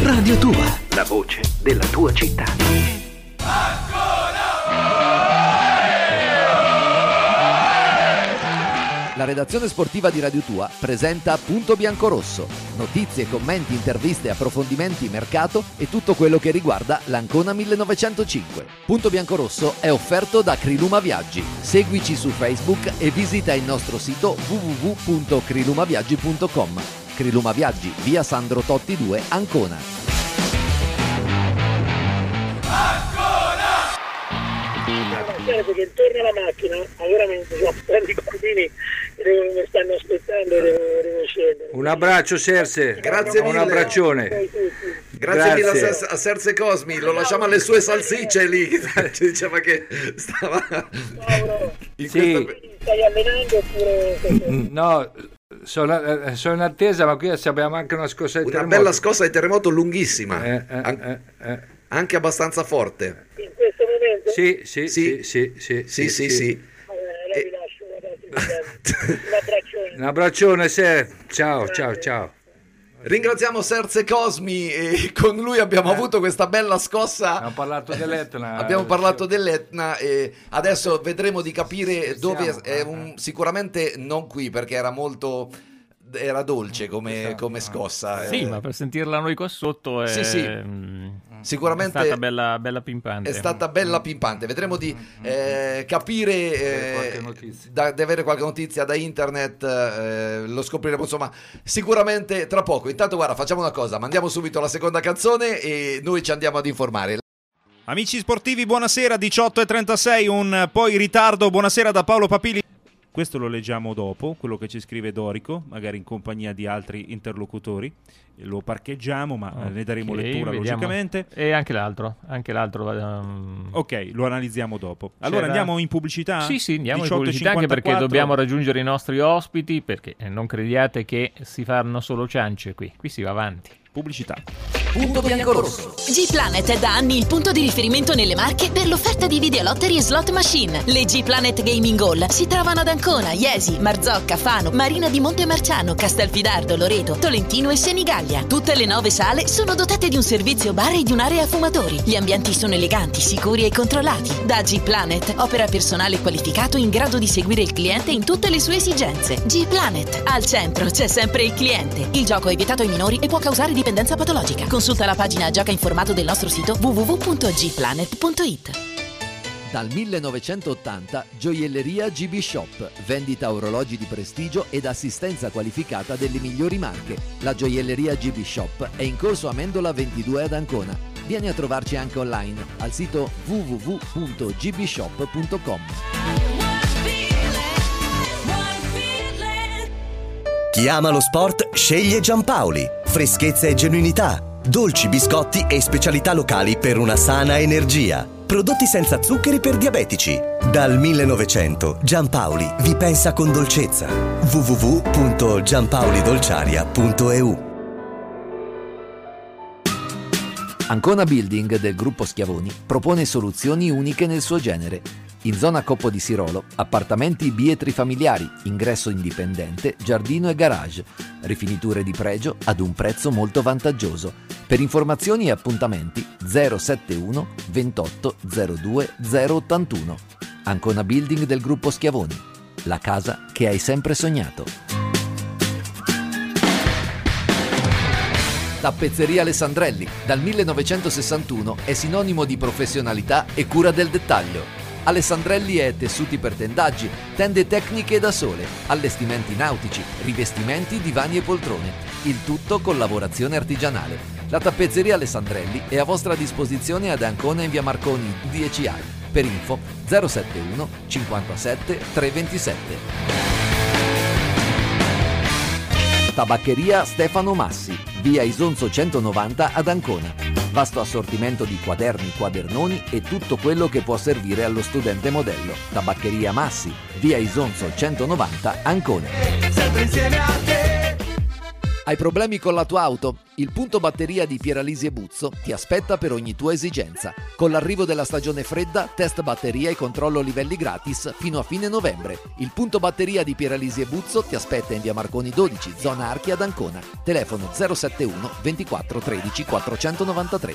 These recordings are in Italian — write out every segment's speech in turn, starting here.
Radio Tua, la voce della tua città. La redazione sportiva di Radio Tua presenta Punto Biancorosso. Notizie, commenti, interviste, approfondimenti, mercato e tutto quello che riguarda l'Ancona 1905. Punto Biancorosso è offerto da Criluma Viaggi. Seguici su Facebook e visita il nostro sito www.crilumaviaggi.com. Criluma Viaggi, via Sandro Totti 2, Ancona. Perché intorno alla macchina veramente sono tanti bambini che mi stanno aspettando e devo scendere. Un abbraccio Serse, grazie mille. Un abbraccione. Grazie mille a Serse Cosmi, lo lasciamo alle sue salsicce lì. Ci diceva che stava Stai allenando oppure no, sono in attesa, ma qui abbiamo anche una scossa di una terremoto. bella scossa di terremoto lunghissima, anche abbastanza forte. in questo momento? Sì. Allora vi lascio un abbraccione. Un abbraccione Ser. Ciao. Ringraziamo Serse Cosmi e con lui abbiamo avuto questa bella scossa. Abbiamo parlato dell'Etna. Abbiamo parlato dell'Etna e adesso vedremo di capire dove sicuramente non qui, perché era dolce come scossa. Sì, ma per sentirla noi qua sotto sicuramente è stata bella pimpante. È stata bella pimpante. Vedremo di capire, di avere qualche notizia da internet, lo scopriremo insomma sicuramente tra poco. Intanto guarda, facciamo una cosa, mandiamo subito la seconda canzone e noi ci andiamo ad informare. Amici sportivi, buonasera, 18:36, un po' in ritardo, buonasera da Paolo Papili. Questo lo leggiamo dopo, quello che ci scrive Dorico, magari in compagnia di altri interlocutori. Lo parcheggiamo, ma ne daremo lettura, vediamo. Logicamente. E anche l'altro. Ok, lo analizziamo dopo. Allora andiamo in pubblicità? Sì, andiamo in pubblicità, anche perché dobbiamo raggiungere i nostri ospiti, perché non crediate che si fanno solo ciance qui si va avanti. Pubblicità. Punto Biancorosso. G-Planet è da anni il punto di riferimento nelle Marche per l'offerta di videolottery e slot machine. Le G-Planet Gaming Hall si trovano ad Ancona, Iesi, Marzocca, Fano, Marina di Montemarciano, Castelfidardo, Loreto, Tolentino e Senigallia. Tutte le 9 sale sono dotate di un servizio bar e di un'area fumatori. Gli ambienti sono eleganti, sicuri e controllati. Da G-Planet opera personale qualificato in grado di seguire il cliente in tutte le sue esigenze. G-Planet, al centro c'è sempre il cliente. Il gioco è vietato ai minori e può causare dipendenza patologica. Consulta la pagina Gioca in formato del nostro sito www.gplanet.it. Dal 1980 Gioielleria GB Shop, vendita orologi di prestigio ed assistenza qualificata delle migliori marche. La Gioielleria GB Shop è in corso Amendola 22 ad Ancona. Vieni a trovarci anche online al sito www.gbshop.com. Chi ama lo sport sceglie Giampaoli. Freschezza e genuinità, dolci, biscotti e specialità locali per una sana energia. Prodotti senza zuccheri per diabetici. Dal 1900 Giampaoli vi pensa con dolcezza. www.giampaolidolciaria.eu. Ancona Building del gruppo Schiavoni propone soluzioni uniche nel suo genere. In zona Coppo di Sirolo, appartamenti bietri familiari, ingresso indipendente, giardino e garage, rifiniture di pregio ad un prezzo molto vantaggioso. Per informazioni e appuntamenti 071 28 02 081. Ancona Building del gruppo Schiavoni, la casa che hai sempre sognato. Tappezzeria Alessandrelli, dal 1961 è sinonimo di professionalità e cura del dettaglio. Alessandrelli è tessuti per tendaggi, tende tecniche da sole, allestimenti nautici, rivestimenti, divani e poltrone, il tutto con lavorazione artigianale. La tappezzeria Alessandrelli è a vostra disposizione ad Ancona in via Marconi 10A. Per info 071 57 327. Tabaccheria Stefano Massi, via Isonzo 190 ad Ancona. Vasto assortimento di quaderni, quadernoni e tutto quello che può servire allo studente modello. Tabaccheria Massi, via Isonzo 190 Ancona. Sempre insieme a te. Hai problemi con la tua auto? Il punto batteria di Pieralisi e Buzzo ti aspetta per ogni tua esigenza. Con l'arrivo della stagione fredda, test batteria e controllo livelli gratis fino a fine novembre. Il punto batteria di Pieralisi e Buzzo ti aspetta in via Marconi 12, zona Archi ad Ancona. Telefono 071 24 13 493.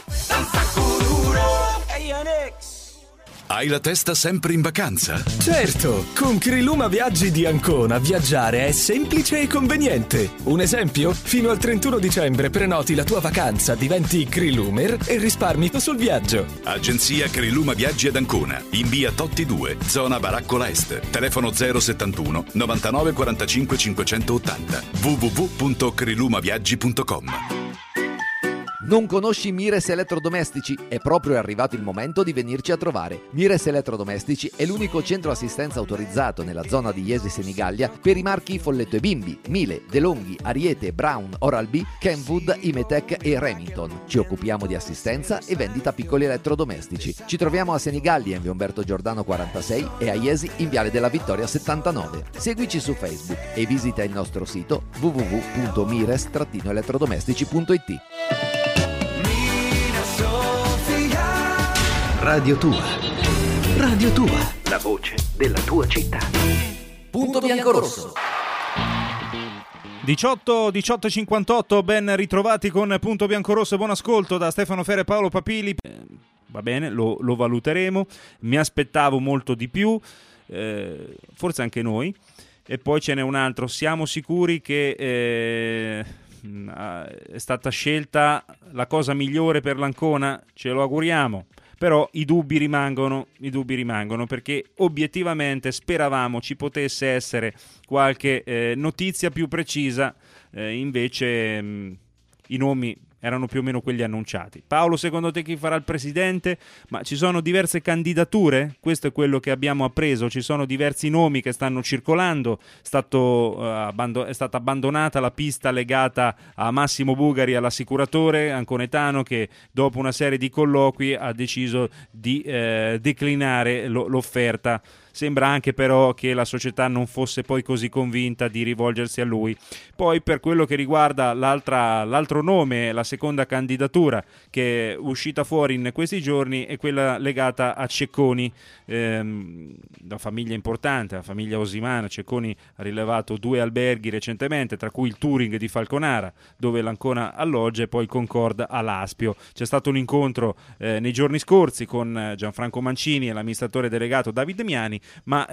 Hai la testa sempre in vacanza? Certo, con Criluma Viaggi di Ancona viaggiare è semplice e conveniente. Un esempio? Fino al 31 dicembre prenoti la tua vacanza, diventi Crilumer e risparmi sul viaggio. Agenzia Criluma Viaggi ad Ancona, in via Totti 2, zona Baraccola Est. Telefono 071 99 45 580. www.crilumaviaggi.com. Non conosci Mires Elettrodomestici? È proprio arrivato il momento di venirci a trovare. Mires Elettrodomestici è l'unico centro assistenza autorizzato nella zona di Jesi Senigallia per i marchi Folletto e Bimbi, Miele, DeLonghi, Ariete, Brown, Oral-B, Kenwood, Imetec e Remington. Ci occupiamo di assistenza e vendita piccoli elettrodomestici. Ci troviamo a Senigallia in via Umberto Giordano 46 e a Jesi in viale della Vittoria 79. Seguici su Facebook e visita il nostro sito www.mires-elettrodomestici.it. Radio Tua. Radio Tua. La voce della tua città. Punto biancorosso. 18:58, ben ritrovati con Punto Biancorosso. Buon ascolto da Stefano Fere e Paolo Papili. Va bene, lo valuteremo. Mi aspettavo molto di più, forse anche noi. E poi ce n'è un altro. Siamo sicuri che è stata scelta la cosa migliore per l'Ancona? Ce lo auguriamo. Però i dubbi rimangono perché obiettivamente speravamo ci potesse essere qualche notizia più precisa, invece i nomi erano più o meno quelli annunciati. Paolo, secondo te chi farà il presidente? Ma ci sono diverse candidature? Questo è quello che abbiamo appreso, ci sono diversi nomi che stanno circolando, è stata abbandonata la pista legata a Massimo Bugari, all'assicuratore anconetano, che dopo una serie di colloqui ha deciso di declinare l'offerta. Sembra anche però che la società non fosse poi così convinta di rivolgersi a lui. Poi per quello che riguarda l'altro nome, la seconda candidatura che è uscita fuori in questi giorni è quella legata a Cecconi, una famiglia importante, la famiglia Osimana. Cecconi ha rilevato 2 alberghi recentemente, tra cui il Touring di Falconara, dove l'Ancona alloggia, e poi il Concord a Laspio. C'è stato un incontro nei giorni scorsi con Gianfranco Mancini e l'amministratore delegato David Miani, ma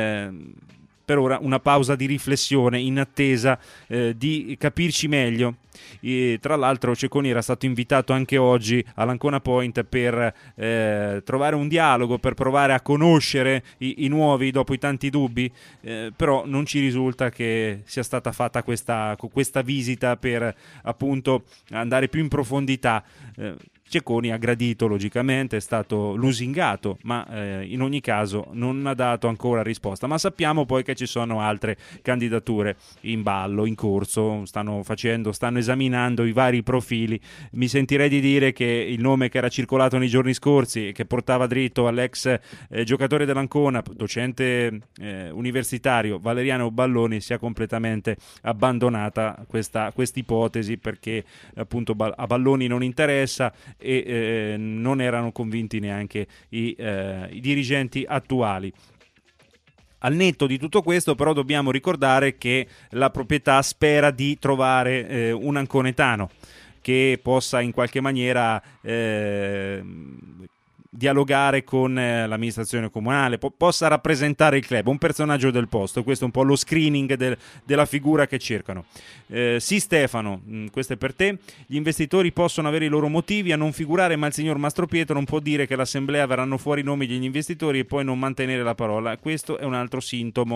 per ora una pausa di riflessione in attesa di capirci meglio. E, tra l'altro, Cecconi era stato invitato anche oggi all'Ancona Point per trovare un dialogo, per provare a conoscere i nuovi dopo i tanti dubbi, però non ci risulta che sia stata fatta questa visita per appunto andare più in profondità. Cecconi ha gradito, logicamente, è stato lusingato, ma in ogni caso non ha dato ancora risposta. Ma sappiamo poi che ci sono altre candidature in ballo, in corso, stanno esaminando i vari profili. Mi sentirei di dire che il nome che era circolato nei giorni scorsi e che portava dritto all'ex giocatore dell'Ancona, docente universitario Valeriano Balloni, sia completamente abbandonata questa ipotesi, perché appunto a Balloni non interessa e non erano convinti neanche i dirigenti attuali. Al netto di tutto questo, però, dobbiamo ricordare che la proprietà spera di trovare un anconetano che possa in qualche maniera dialogare con l'amministrazione comunale, possa rappresentare il club, un personaggio del posto. Questo è un po' lo screening della figura che cercano. Sì, Stefano, questo è per te. Gli investitori possono avere i loro motivi a non figurare, ma il signor Mastropietro non può dire che all'assemblea verranno fuori i nomi degli investitori e poi non mantenere la parola. Questo è un altro sintomo.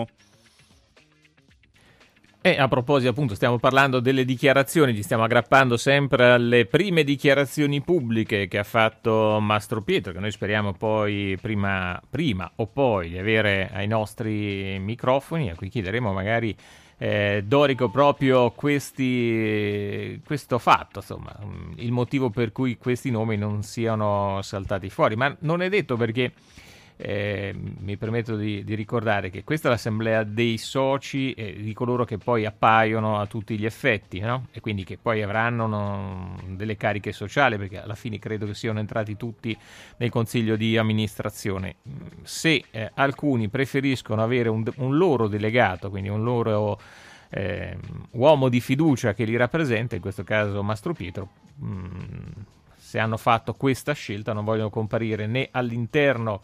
E a proposito, appunto, stiamo parlando delle dichiarazioni, ci stiamo aggrappando sempre alle prime dichiarazioni pubbliche che ha fatto Mastropietro, che noi speriamo poi prima o poi di avere ai nostri microfoni, a cui chiederemo magari Dorico proprio questo fatto, insomma, il motivo per cui questi nomi non siano saltati fuori, ma non è detto, perché mi permetto di ricordare che questa è l'assemblea dei soci e di coloro che poi appaiono a tutti gli effetti, no? E quindi che poi avranno delle cariche sociali, perché alla fine credo che siano entrati tutti nel consiglio di amministrazione. Se alcuni preferiscono avere un loro delegato, quindi un loro uomo di fiducia che li rappresenta, in questo caso Mastro Pietro, se hanno fatto questa scelta non vogliono comparire né all'interno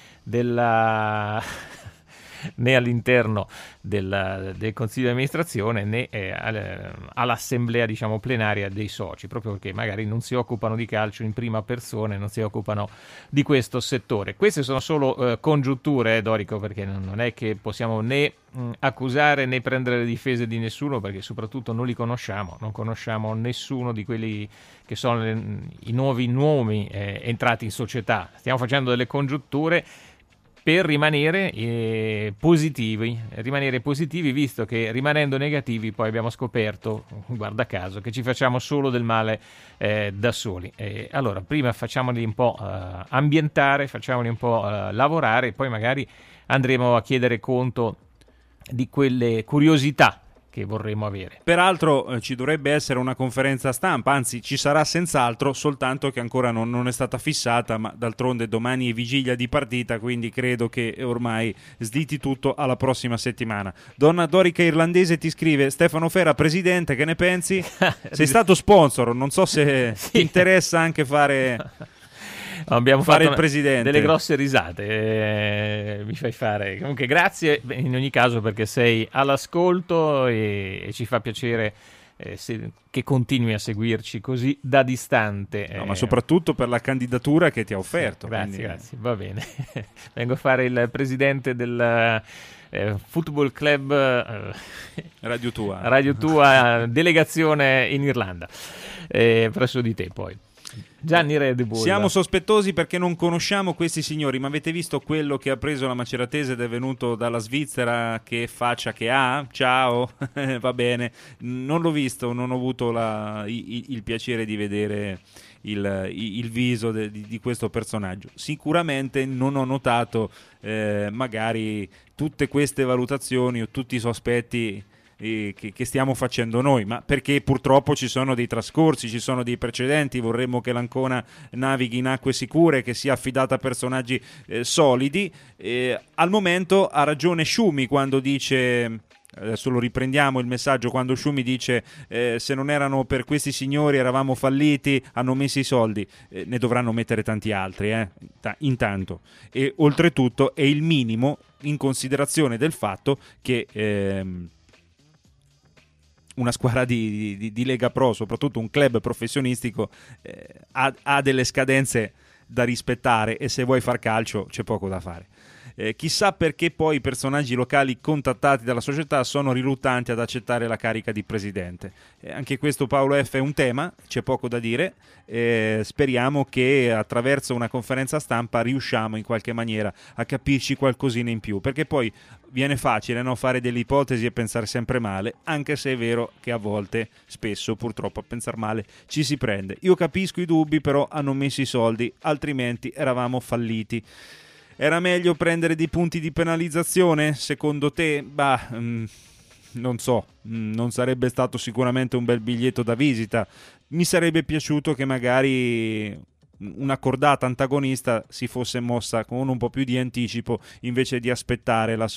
né all'interno del consiglio di amministrazione né all'assemblea, diciamo, plenaria dei soci, proprio perché magari non si occupano di calcio in prima persona e non si occupano di questo settore. Queste sono solo congiunture, Dorico, perché non è che possiamo né accusare né prendere le difese di nessuno, perché soprattutto non li conosciamo, non conosciamo nessuno di quelli che sono i nuovi nomi entrati in società. Stiamo facendo delle congiunture per rimanere positivi, visto che rimanendo negativi poi abbiamo scoperto, guarda caso, che ci facciamo solo del male da soli. Allora, prima facciamoli un po' ambientare, facciamoli un po' lavorare, e poi magari andremo a chiedere conto di quelle curiosità che vorremmo avere. Peraltro ci dovrebbe essere una conferenza stampa, anzi ci sarà senz'altro, soltanto che ancora non è stata fissata, ma d'altronde domani è vigilia di partita, quindi credo che ormai sditi tutto alla prossima settimana. Donna Dorica Irlandese ti scrive: Stefano Fera presidente, che ne pensi? Sei stato sponsor, non so se ti interessa anche fare... Abbiamo fare fatto il presidente. Delle grosse risate, mi fai fare. Comunque grazie in ogni caso, perché sei all'ascolto e ci fa piacere che continui a seguirci così da distante. No, ma soprattutto per la candidatura che ti ha offerto. Grazie, va bene. Vengo a fare il presidente del Football Club Radio Tua delegazione in Irlanda, presso di te poi. Gianni Redebull. Siamo sospettosi perché non conosciamo questi signori, ma avete visto quello che ha preso la Maceratese ed è venuto dalla Svizzera? Che faccia che ha? Ciao, va bene. Non l'ho visto, non ho avuto il piacere di vedere il viso di questo personaggio. Sicuramente non ho notato magari tutte queste valutazioni o tutti i sospetti che stiamo facendo noi, ma perché purtroppo ci sono dei trascorsi, ci sono dei precedenti. Vorremmo che l'Ancona navighi in acque sicure, che sia affidata a personaggi solidi. Al momento ha ragione Sciumi quando dice, adesso lo riprendiamo il messaggio, quando Sciumi dice se non erano per questi signori eravamo falliti, hanno messo i soldi. Ne dovranno mettere tanti altri intanto, e oltretutto è il minimo in considerazione del fatto che una squadra di Lega Pro, soprattutto un club professionistico, ha delle scadenze da rispettare, e se vuoi far calcio c'è poco da fare. Chissà perché poi i personaggi locali contattati dalla società sono riluttanti ad accettare la carica di presidente. Anche questo, Paolo F, è un tema, c'è poco da dire. Speriamo che attraverso una conferenza stampa riusciamo in qualche maniera a capirci qualcosina in più, perché poi viene facile, no, fare delle ipotesi e pensare sempre male, anche se è vero che a volte, spesso purtroppo, a pensare male ci si prende. Io capisco i dubbi, però hanno messo i soldi, altrimenti eravamo falliti. Era meglio prendere dei punti di penalizzazione, secondo te? Non so, non sarebbe stato sicuramente un bel biglietto da visita. Mi sarebbe piaciuto che magari una cordata antagonista si fosse mossa con un po' più di anticipo, invece di aspettare il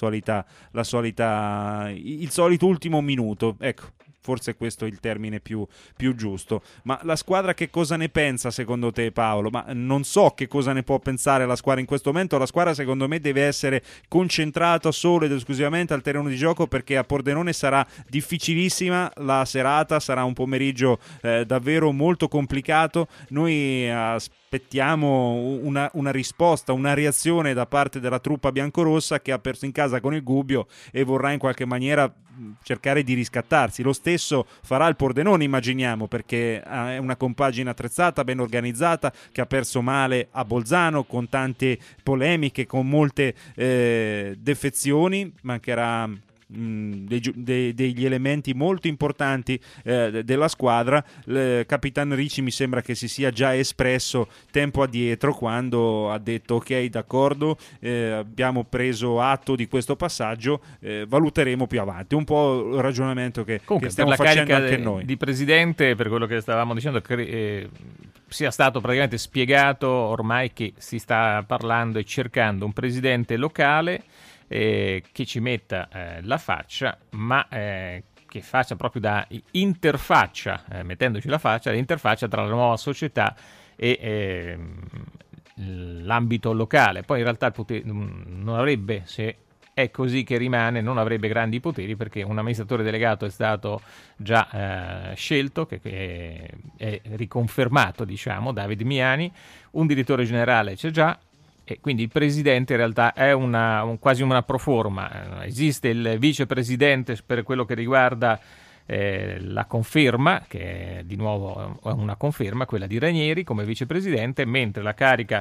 solito ultimo minuto. Ecco, forse questo è il termine più giusto. Ma la squadra che cosa ne pensa secondo te, Paolo? Ma non so che cosa ne può pensare la squadra in questo momento. La squadra secondo me deve essere concentrata solo ed esclusivamente al terreno di gioco, perché a Pordenone sarà difficilissima la serata, sarà un pomeriggio davvero molto complicato. Noi aspettiamo una risposta, una reazione da parte della truppa biancorossa, che ha perso in casa con il Gubbio e vorrà in qualche maniera cercare di riscattarsi. Lo stesso farà il Pordenone, immaginiamo, perché è una compagine attrezzata, ben organizzata, che ha perso male a Bolzano con tante polemiche, con molte defezioni. Mancherà degli elementi molto importanti della squadra. Capitan Ricci mi sembra che si sia già espresso tempo addietro quando ha detto ok, d'accordo, abbiamo preso atto di questo passaggio, valuteremo più avanti. Un po' il ragionamento che stiamo facendo anche noi. Di presidente, per quello che stavamo dicendo, sia stato praticamente spiegato ormai che si sta parlando e cercando un presidente locale che ci metta la faccia, ma che faccia proprio da interfaccia, mettendoci la faccia, l'interfaccia tra la nuova società e l'ambito locale. Poi in realtà il potere non avrebbe, se è così che rimane, non avrebbe grandi poteri, perché un amministratore delegato è stato già scelto, che è riconfermato, diciamo, David Miani, un direttore generale c'è già, e quindi il presidente in realtà è quasi una proforma. Esiste il vicepresidente per quello che riguarda la conferma, che è di nuovo una conferma, quella di Ranieri come vicepresidente, mentre la carica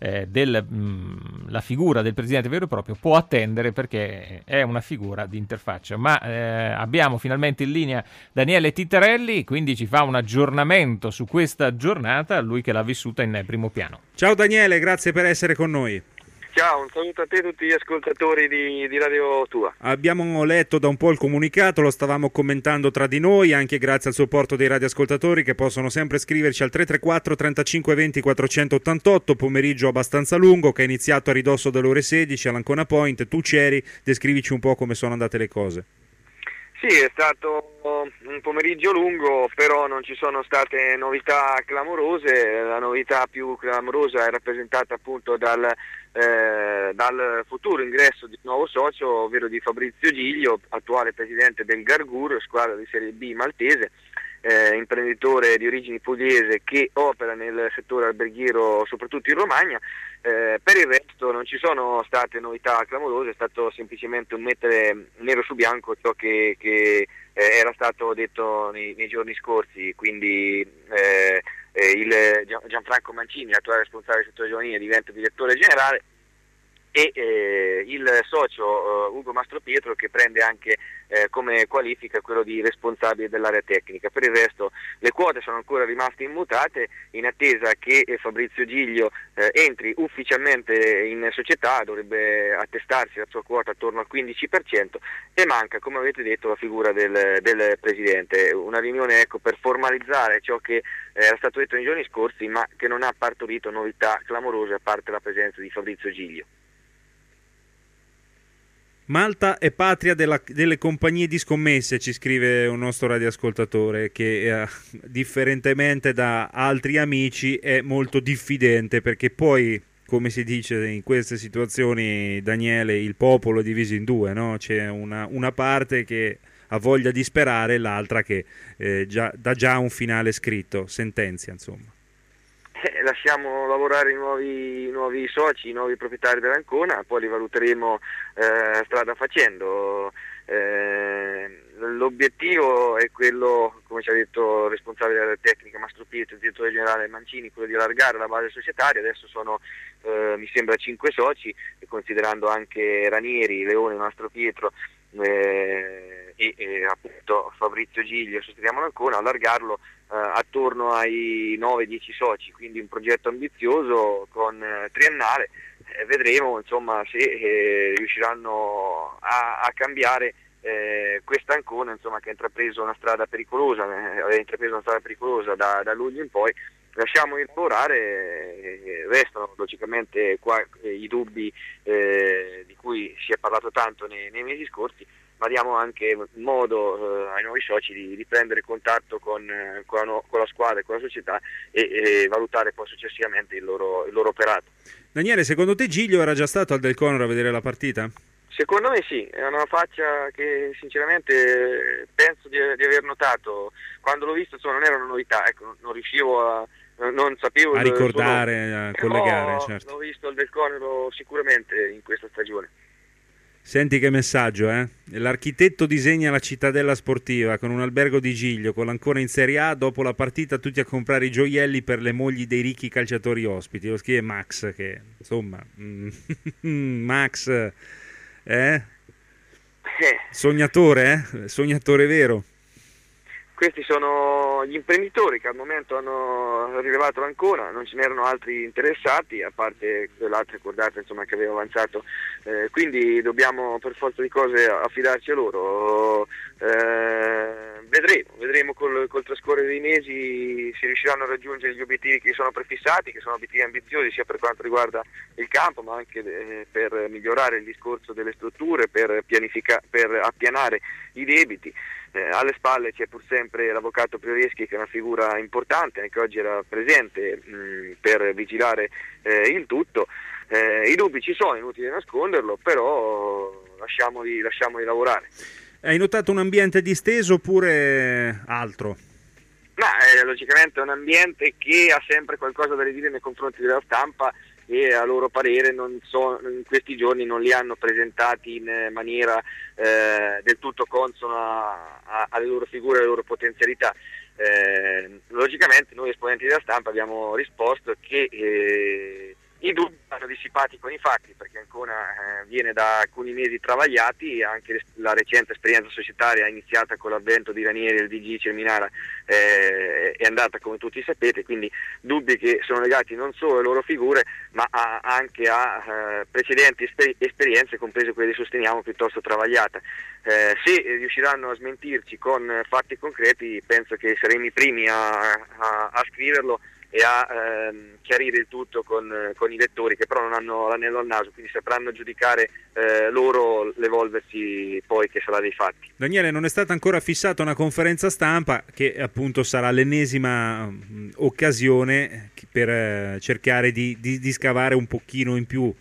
la figura del presidente vero e proprio può attendere, perché è una figura di interfaccia. Ma abbiamo finalmente in linea Daniele Tittarelli, quindi ci fa un aggiornamento su questa giornata, lui che l'ha vissuta in primo piano. Ciao Daniele, grazie per essere con noi. Ciao, un saluto a te e a tutti gli ascoltatori di Radio Tua. Abbiamo letto da un po' il comunicato, lo stavamo commentando tra di noi, anche grazie al supporto dei radioascoltatori che possono sempre scriverci al 334 35 20 488, pomeriggio abbastanza lungo che è iniziato a ridosso delle ore 16 all'Ancona Point. Tu c'eri, descrivici un po' come sono andate le cose. Sì, è stato un pomeriggio lungo, però non ci sono state novità clamorose. La novità più clamorosa è rappresentata appunto dal futuro ingresso di nuovo socio, ovvero di Fabrizio Giglio, attuale presidente del Gargur, squadra di Serie B maltese, imprenditore di origini pugliese che opera nel settore alberghiero soprattutto in Romagna. Per il resto non ci sono state novità clamorose, è stato semplicemente un mettere nero su bianco ciò che era stato detto nei giorni scorsi, quindi Gianfranco Mancini, attuale responsabile del settore giovanile, diventa direttore generale, e il socio Ugo Mastropietro, che prende anche come qualifica quello di responsabile dell'area tecnica. Per il resto le quote sono ancora rimaste immutate, in attesa che Fabrizio Giglio entri ufficialmente in società. Dovrebbe attestarsi la sua quota attorno al 15%, e manca, come avete detto, la figura del presidente. Una riunione per formalizzare ciò che era stato detto nei giorni scorsi, ma che non ha partorito novità clamorose a parte la presenza di Fabrizio Giglio. Malta è patria delle compagnie di scommesse, ci scrive un nostro radioascoltatore che differentemente da altri amici è molto diffidente, perché poi, come si dice in queste situazioni, Daniele, il popolo è diviso in due, no? C'è una parte che ha voglia di sperare e l'altra che dà già un finale scritto, sentenzia, insomma. Lasciamo lavorare i nuovi soci, i nuovi proprietari dell'Ancona, poi li valuteremo strada facendo. L'obiettivo è quello, come ci ha detto il responsabile della tecnica Mastropietro, il direttore generale Mancini, quello di allargare la base societaria. Adesso sono mi sembra 5 soci, e considerando anche Ranieri, Leone, Mastropietro e appunto Fabrizio Giglio, sosteniamo l'Ancona, allargarlo attorno ai 9-10 soci, quindi un progetto ambizioso con triennale. Vedremo insomma se riusciranno a cambiare questa Ancona, insomma, che ha intrapreso una strada pericolosa, da luglio in poi. Lasciamoli lavorare, restano logicamente qua i dubbi di cui si è parlato tanto nei mesi scorsi, ma diamo anche modo ai nuovi soci di prendere contatto con la squadra e con la società e valutare poi successivamente il loro operato. Daniele, secondo te Giglio era già stato al Del Conor a vedere la partita? Secondo me sì, è una faccia che sinceramente penso di aver notato. Quando l'ho visto, insomma, non era una novità, ecco, non sapevo a ricordare, a collegare, certo. L'ho visto al Del Conor sicuramente in questa stagione. Senti che messaggio, eh? L'architetto disegna la cittadella sportiva con un albergo di Giglio, con l'Ancona in Serie A, dopo la partita tutti a comprare i gioielli per le mogli dei ricchi calciatori ospiti. Lo scrive Max, che insomma Max, Sognatore, sognatore vero. Questi sono gli imprenditori che al momento hanno rilevato l'Ancona, non ce n'erano altri interessati, a parte quell'altra cordata che avevo avanzato, quindi dobbiamo per forza di cose affidarci a loro. Vedremo col trascorrere dei mesi se riusciranno a raggiungere gli obiettivi che sono prefissati, che sono obiettivi ambiziosi sia per quanto riguarda il campo, ma anche per migliorare il discorso delle strutture, per appianare i debiti. Alle spalle c'è pur sempre l'avvocato Prioreschi, che è una figura importante, anche oggi era presente per vigilare il tutto. I dubbi ci sono, è inutile nasconderlo, però lasciamoli lavorare. Hai notato un ambiente disteso oppure altro? Logicamente è un ambiente che ha sempre qualcosa da ridire nei confronti della stampa, e a loro parere in questi giorni non li hanno presentati in maniera del tutto consona alle loro figure e alle loro potenzialità. Logicamente noi esponenti della stampa abbiamo risposto che i dubbi vanno dissipati con i fatti, perché Ancona viene da alcuni mesi travagliati, anche la recente esperienza societaria iniziata con l'avvento di Ranieri e il DG Cerminara è andata come tutti sapete, quindi dubbi che sono legati non solo alle loro figure ma anche a precedenti esperienze, comprese quelle che sosteniamo piuttosto travagliate. Se riusciranno a smentirci con fatti concreti, penso che saremo i primi a scriverlo e a chiarire il tutto con i lettori, che però non hanno l'anello al naso, quindi sapranno giudicare loro l'evolversi poi che sarà dei fatti. Daniele, non è stata ancora fissata una conferenza stampa che appunto sarà l'ennesima occasione per cercare di scavare un pochino in più.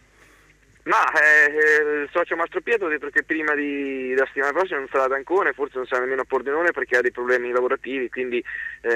Il socio Mastro Pietro ha detto che prima della settimana prossima non sarà ad Ancona, e forse non sarà nemmeno a Pordenone perché ha dei problemi lavorativi, quindi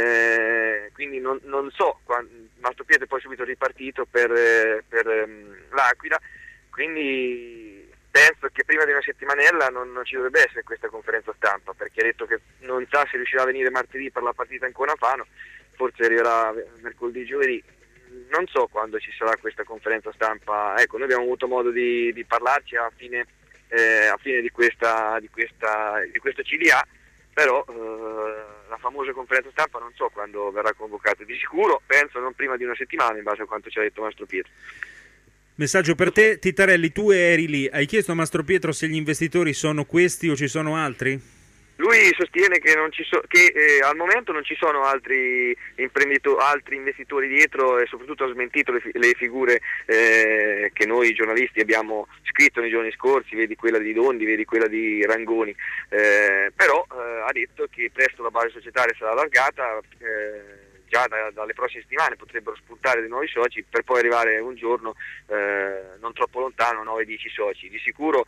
non so. Mastro Pietro è poi subito ripartito per l'Aquila, quindi penso che prima di una settimanella non ci dovrebbe essere questa conferenza stampa, perché ha detto che non sa se riuscirà a venire martedì per la partita Ancona-Fano, forse arriverà mercoledì, giovedì. Non so quando ci sarà questa conferenza stampa. Ecco, noi abbiamo avuto modo di parlarci a fine di questo CDA, però la famosa conferenza stampa non so quando verrà convocata. Di sicuro penso non prima di una settimana, in base a quanto ci ha detto Mastro Pietro. Messaggio per te, Titarelli, tu eri lì, hai chiesto a Mastro Pietro se gli investitori sono questi o ci sono altri? Lui sostiene che al momento non ci sono altri investitori dietro, e soprattutto ha smentito le figure che noi giornalisti abbiamo scritto nei giorni scorsi, vedi quella di Dondi, vedi quella di Rangoni, però ha detto che presto la base societaria sarà allargata, già dalle prossime settimane potrebbero spuntare dei nuovi soci, per poi arrivare un giorno non troppo lontano 9-10 soci. Di sicuro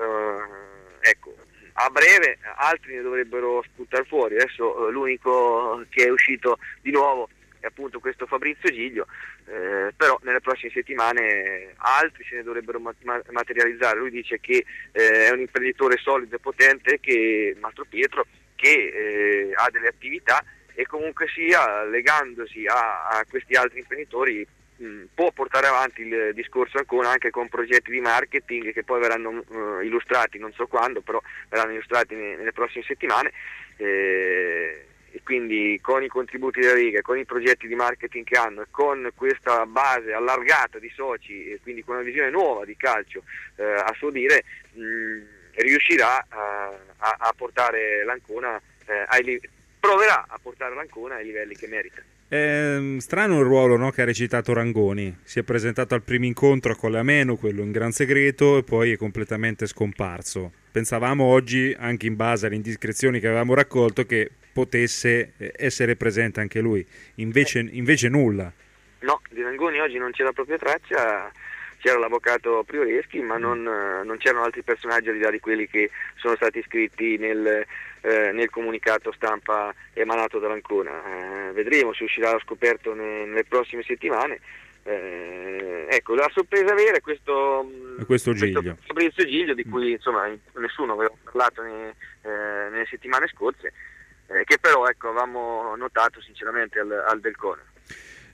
a breve altri ne dovrebbero spuntare fuori. Adesso l'unico che è uscito di nuovo è appunto questo Fabrizio Giglio, però nelle prossime settimane altri se ne dovrebbero materializzare. Lui dice che è un imprenditore solido e potente, che Mastro Pietro, che ha delle attività, e comunque sia, legandosi a questi altri imprenditori, può portare avanti il discorso Ancona anche con progetti di marketing che poi verranno illustrati, non so quando, però verranno illustrati nelle prossime settimane, e quindi con i contributi della Lega, con i progetti di marketing che hanno, e con questa base allargata di soci, e quindi con una visione nuova di calcio, a suo dire, riuscirà a portare l'Ancona proverà a portare l'Ancona ai livelli che merita. Strano il ruolo, no, che ha recitato Rangoni. Si è presentato al primo incontro con l'Ameno, quello in gran segreto, e poi è completamente scomparso. Pensavamo oggi, anche in base alle indiscrezioni che avevamo raccolto, che potesse essere presente anche lui. Invece nulla. No, di Rangoni oggi non c'era proprio traccia. C'era l'avvocato Prioreschi, ma non c'erano altri personaggi al di là di quelli che sono stati iscritti nel comunicato stampa emanato dall'Ancona. Vedremo se uscirà scoperto nelle prossime settimane. La sorpresa vera è questo Giglio. Fabrizio Giglio, di cui insomma nessuno aveva parlato nelle settimane scorse, che però avevamo notato sinceramente al Delcona.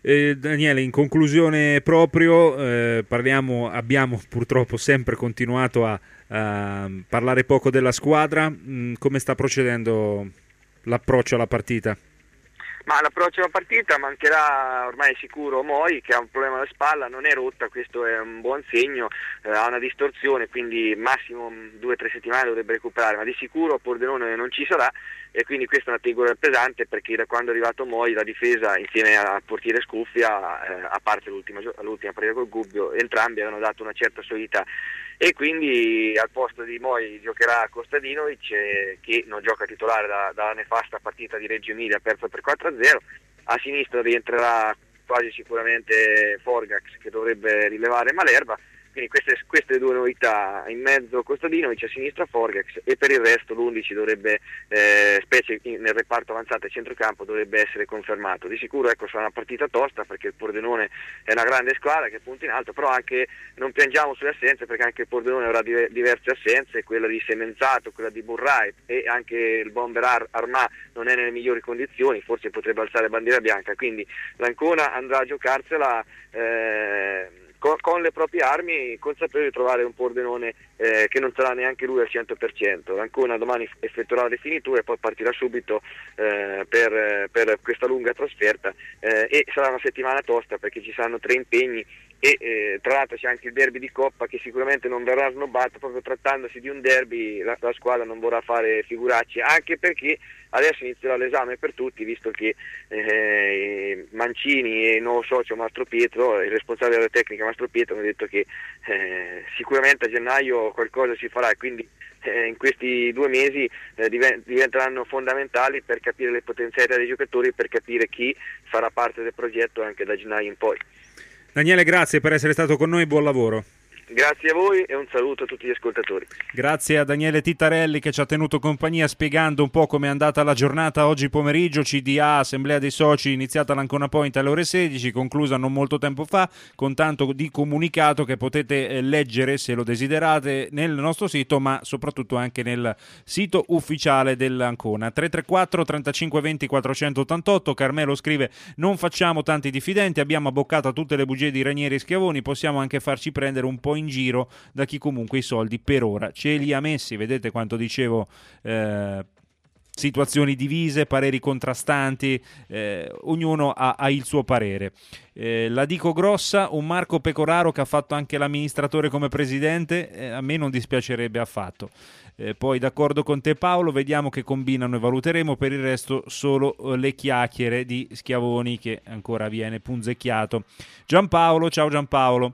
Daniele, in conclusione proprio, abbiamo purtroppo sempre continuato a parlare poco della squadra. Come sta procedendo l'approccio alla partita? Ma l'approccio alla partita mancherà ormai sicuro Moi, che ha un problema alla spalla, non è rotta, questo è un buon segno, ha una distorsione, quindi massimo 2 o 3 settimane dovrebbe recuperare, ma di sicuro Pordenone non ci sarà, e quindi questa è una figura pesante, perché da quando è arrivato Moi la difesa insieme al portiere Scuffia, a parte l'ultima partita col Gubbio, entrambi avevano dato una certa solidità, e quindi al posto di Moi giocherà Kostadinovic, che non gioca titolare dalla nefasta partita di Reggio Emilia persa per 4-0. A sinistra rientrerà quasi sicuramente Forgax, che dovrebbe rilevare Malerba. Quindi queste 2 novità: in mezzo Kostadinovic, a sinistra Forgax, e per il resto l'11 dovrebbe, specie nel reparto avanzato e centrocampo, dovrebbe essere confermato. Di sicuro sarà una partita tosta, perché il Pordenone è una grande squadra che punta in alto, però anche non piangiamo sulle assenze, perché anche il Pordenone avrà diverse assenze, quella di Semenzato, quella di Burrai, e anche il bomber Armà non è nelle migliori condizioni, forse potrebbe alzare bandiera bianca, quindi l'Ancona andrà a giocarsela con le proprie armi, consapevole di trovare un Pordenone che non sarà neanche lui al 100%. L'Ancona domani effettuerà la rifinitura e poi partirà subito per questa lunga trasferta, e sarà una settimana tosta, perché ci saranno 3 impegni, e tra l'altro c'è anche il derby di Coppa, che sicuramente non verrà snobbato, proprio trattandosi di un derby la squadra non vorrà fare figuracce, anche perché adesso inizierà l'esame per tutti, visto che Mancini e il nuovo socio Mastro Pietro, il responsabile della tecnica Mastro Pietro, hanno detto che sicuramente a gennaio qualcosa si farà, e quindi in questi 2 mesi diventeranno fondamentali per capire le potenzialità dei giocatori, per capire chi farà parte del progetto anche da gennaio in poi. Daniele, grazie per essere stato con noi, buon lavoro. Grazie a voi e un saluto a tutti gli ascoltatori. Grazie a Daniele Tittarelli, che ci ha tenuto compagnia spiegando un po' come è andata la giornata oggi pomeriggio. CDA, Assemblea dei Soci, iniziata all'Ancona Point alle ore 16, conclusa non molto tempo fa, con tanto di comunicato che potete leggere, se lo desiderate, nel nostro sito, ma soprattutto anche nel sito ufficiale dell'Ancona. 334 35 20 488. Carmelo scrive: non facciamo tanti diffidenti, abbiamo abboccato a tutte le bugie di Ranieri e Schiavoni, possiamo anche farci prendere un po' in giro da chi comunque i soldi per ora ce li ha messi. Vedete quanto dicevo, situazioni divise, pareri contrastanti, ognuno ha il suo parere. La dico grossa, un Marco Pecoraro che ha fatto anche l'amministratore come presidente, a me non dispiacerebbe affatto. Poi d'accordo con te Paolo, vediamo che combinano e valuteremo, per il resto solo le chiacchiere di Schiavoni che ancora viene punzecchiato. Giampaolo, ciao Giampaolo.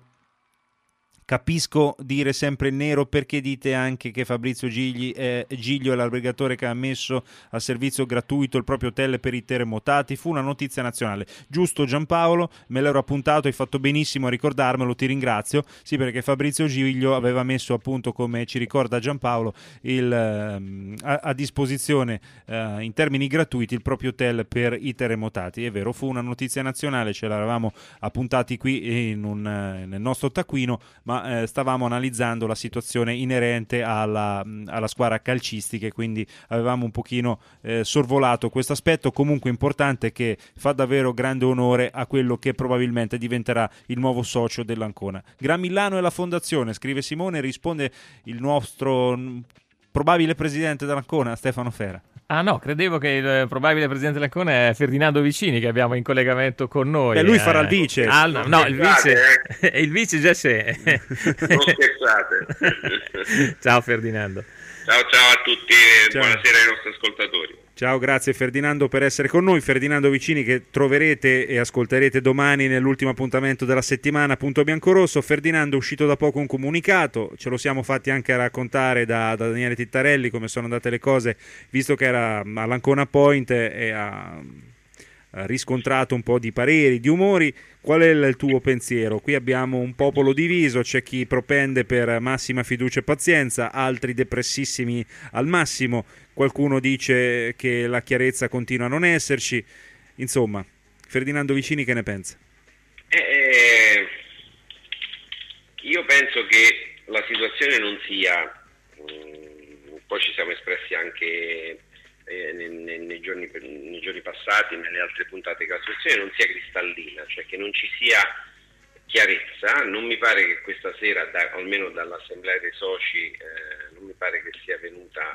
Capisco dire sempre nero, perché dite anche che Fabrizio Giglio è l'albergatore che ha messo a servizio gratuito il proprio hotel per i terremotati. Fu una notizia nazionale. Giusto Giampaolo, me l'ero appuntato, hai fatto benissimo a ricordarmelo, ti ringrazio. Sì, perché Fabrizio Giglio aveva messo, appunto, come ci ricorda Giampaolo, a disposizione in termini gratuiti il proprio hotel per i terremotati. È vero, fu una notizia nazionale, ce l'avevamo appuntati qui nel nostro taccuino, ma stavamo analizzando la situazione inerente alla squadra calcistica, e quindi avevamo un pochino sorvolato questo aspetto, comunque importante, che fa davvero grande onore a quello che probabilmente diventerà il nuovo socio dell'Ancona. Gran Milano e la fondazione, scrive Simone, risponde il nostro probabile presidente dell'Ancona, Stefano Fera. Ah no, credevo che il probabile presidente dell'Ancona è Ferdinando Vicini, che abbiamo in collegamento con noi. Lui farà il vice. No, il vice. Il vice già c'è. Non scherzate. Ciao Ferdinando. Ciao a tutti, ciao. Buonasera ai nostri ascoltatori. Ciao, grazie Ferdinando per essere con noi. Ferdinando Vicini, che troverete e ascolterete domani nell'ultimo appuntamento della settimana, Punto Biancorosso. Ferdinando, è uscito da poco un comunicato, ce lo siamo fatti anche raccontare da Daniele Tittarelli come sono andate le cose, visto che era all'Ancona Point e ha riscontrato un po' di pareri, di umori. Qual è il tuo pensiero? Qui abbiamo un popolo diviso, c'è chi propende per massima fiducia e pazienza, altri depressissimi al massimo, qualcuno dice che la chiarezza continua a non esserci. Insomma, Ferdinando Vicini, che ne pensa? Io penso che la situazione non sia, poi ci siamo espressi anche nei giorni passati, nelle altre puntate che la situazione non sia cristallina, cioè che non ci sia chiarezza. Non mi pare che questa sera, almeno dall'assemblea dei soci, non mi pare che sia venuta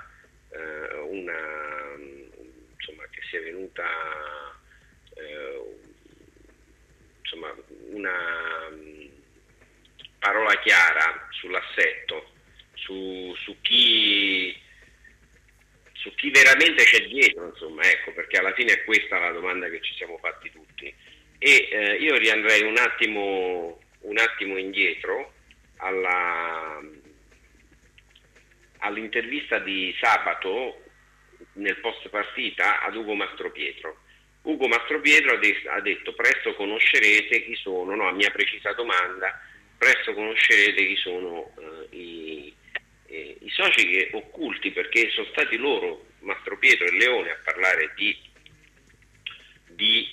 una parola chiara sull'assetto, su chi veramente c'è dietro, insomma, ecco, perché alla fine è questa la domanda che ci siamo fatti tutti. E io riandrei un attimo indietro all'intervista di sabato nel post partita ad Ugo Mastropietro. Ugo Mastropietro ha detto: presto conoscerete chi sono, no, a mia precisa domanda, presto conoscerete chi sono i soci che occulti, perché sono stati loro, Mastropietro e Leone, a parlare di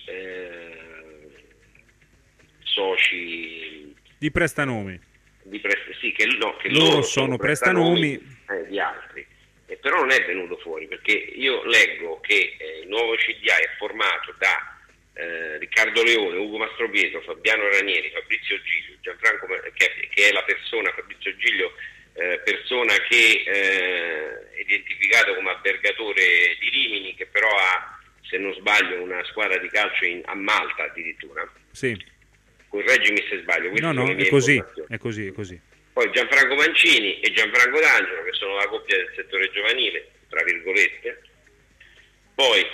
soci di prestanomi, che loro sono prestanomi di altri, però non è venuto fuori, perché io leggo che il nuovo CDA è formato da Riccardo Leone, Ugo Mastropietro, Fabiano Ranieri, Fabrizio Giglio, Gianfranco, che è la persona, Fabrizio Giglio, persona che è identificato come albergatore di Rimini, che però ha, se non sbaglio, una squadra di calcio a Malta addirittura. Sì. Correggimi se sbaglio. No, è così. Poi Gianfranco Mancini e Gianfranco D'Angelo, che sono la coppia del settore giovanile, tra virgolette. Poi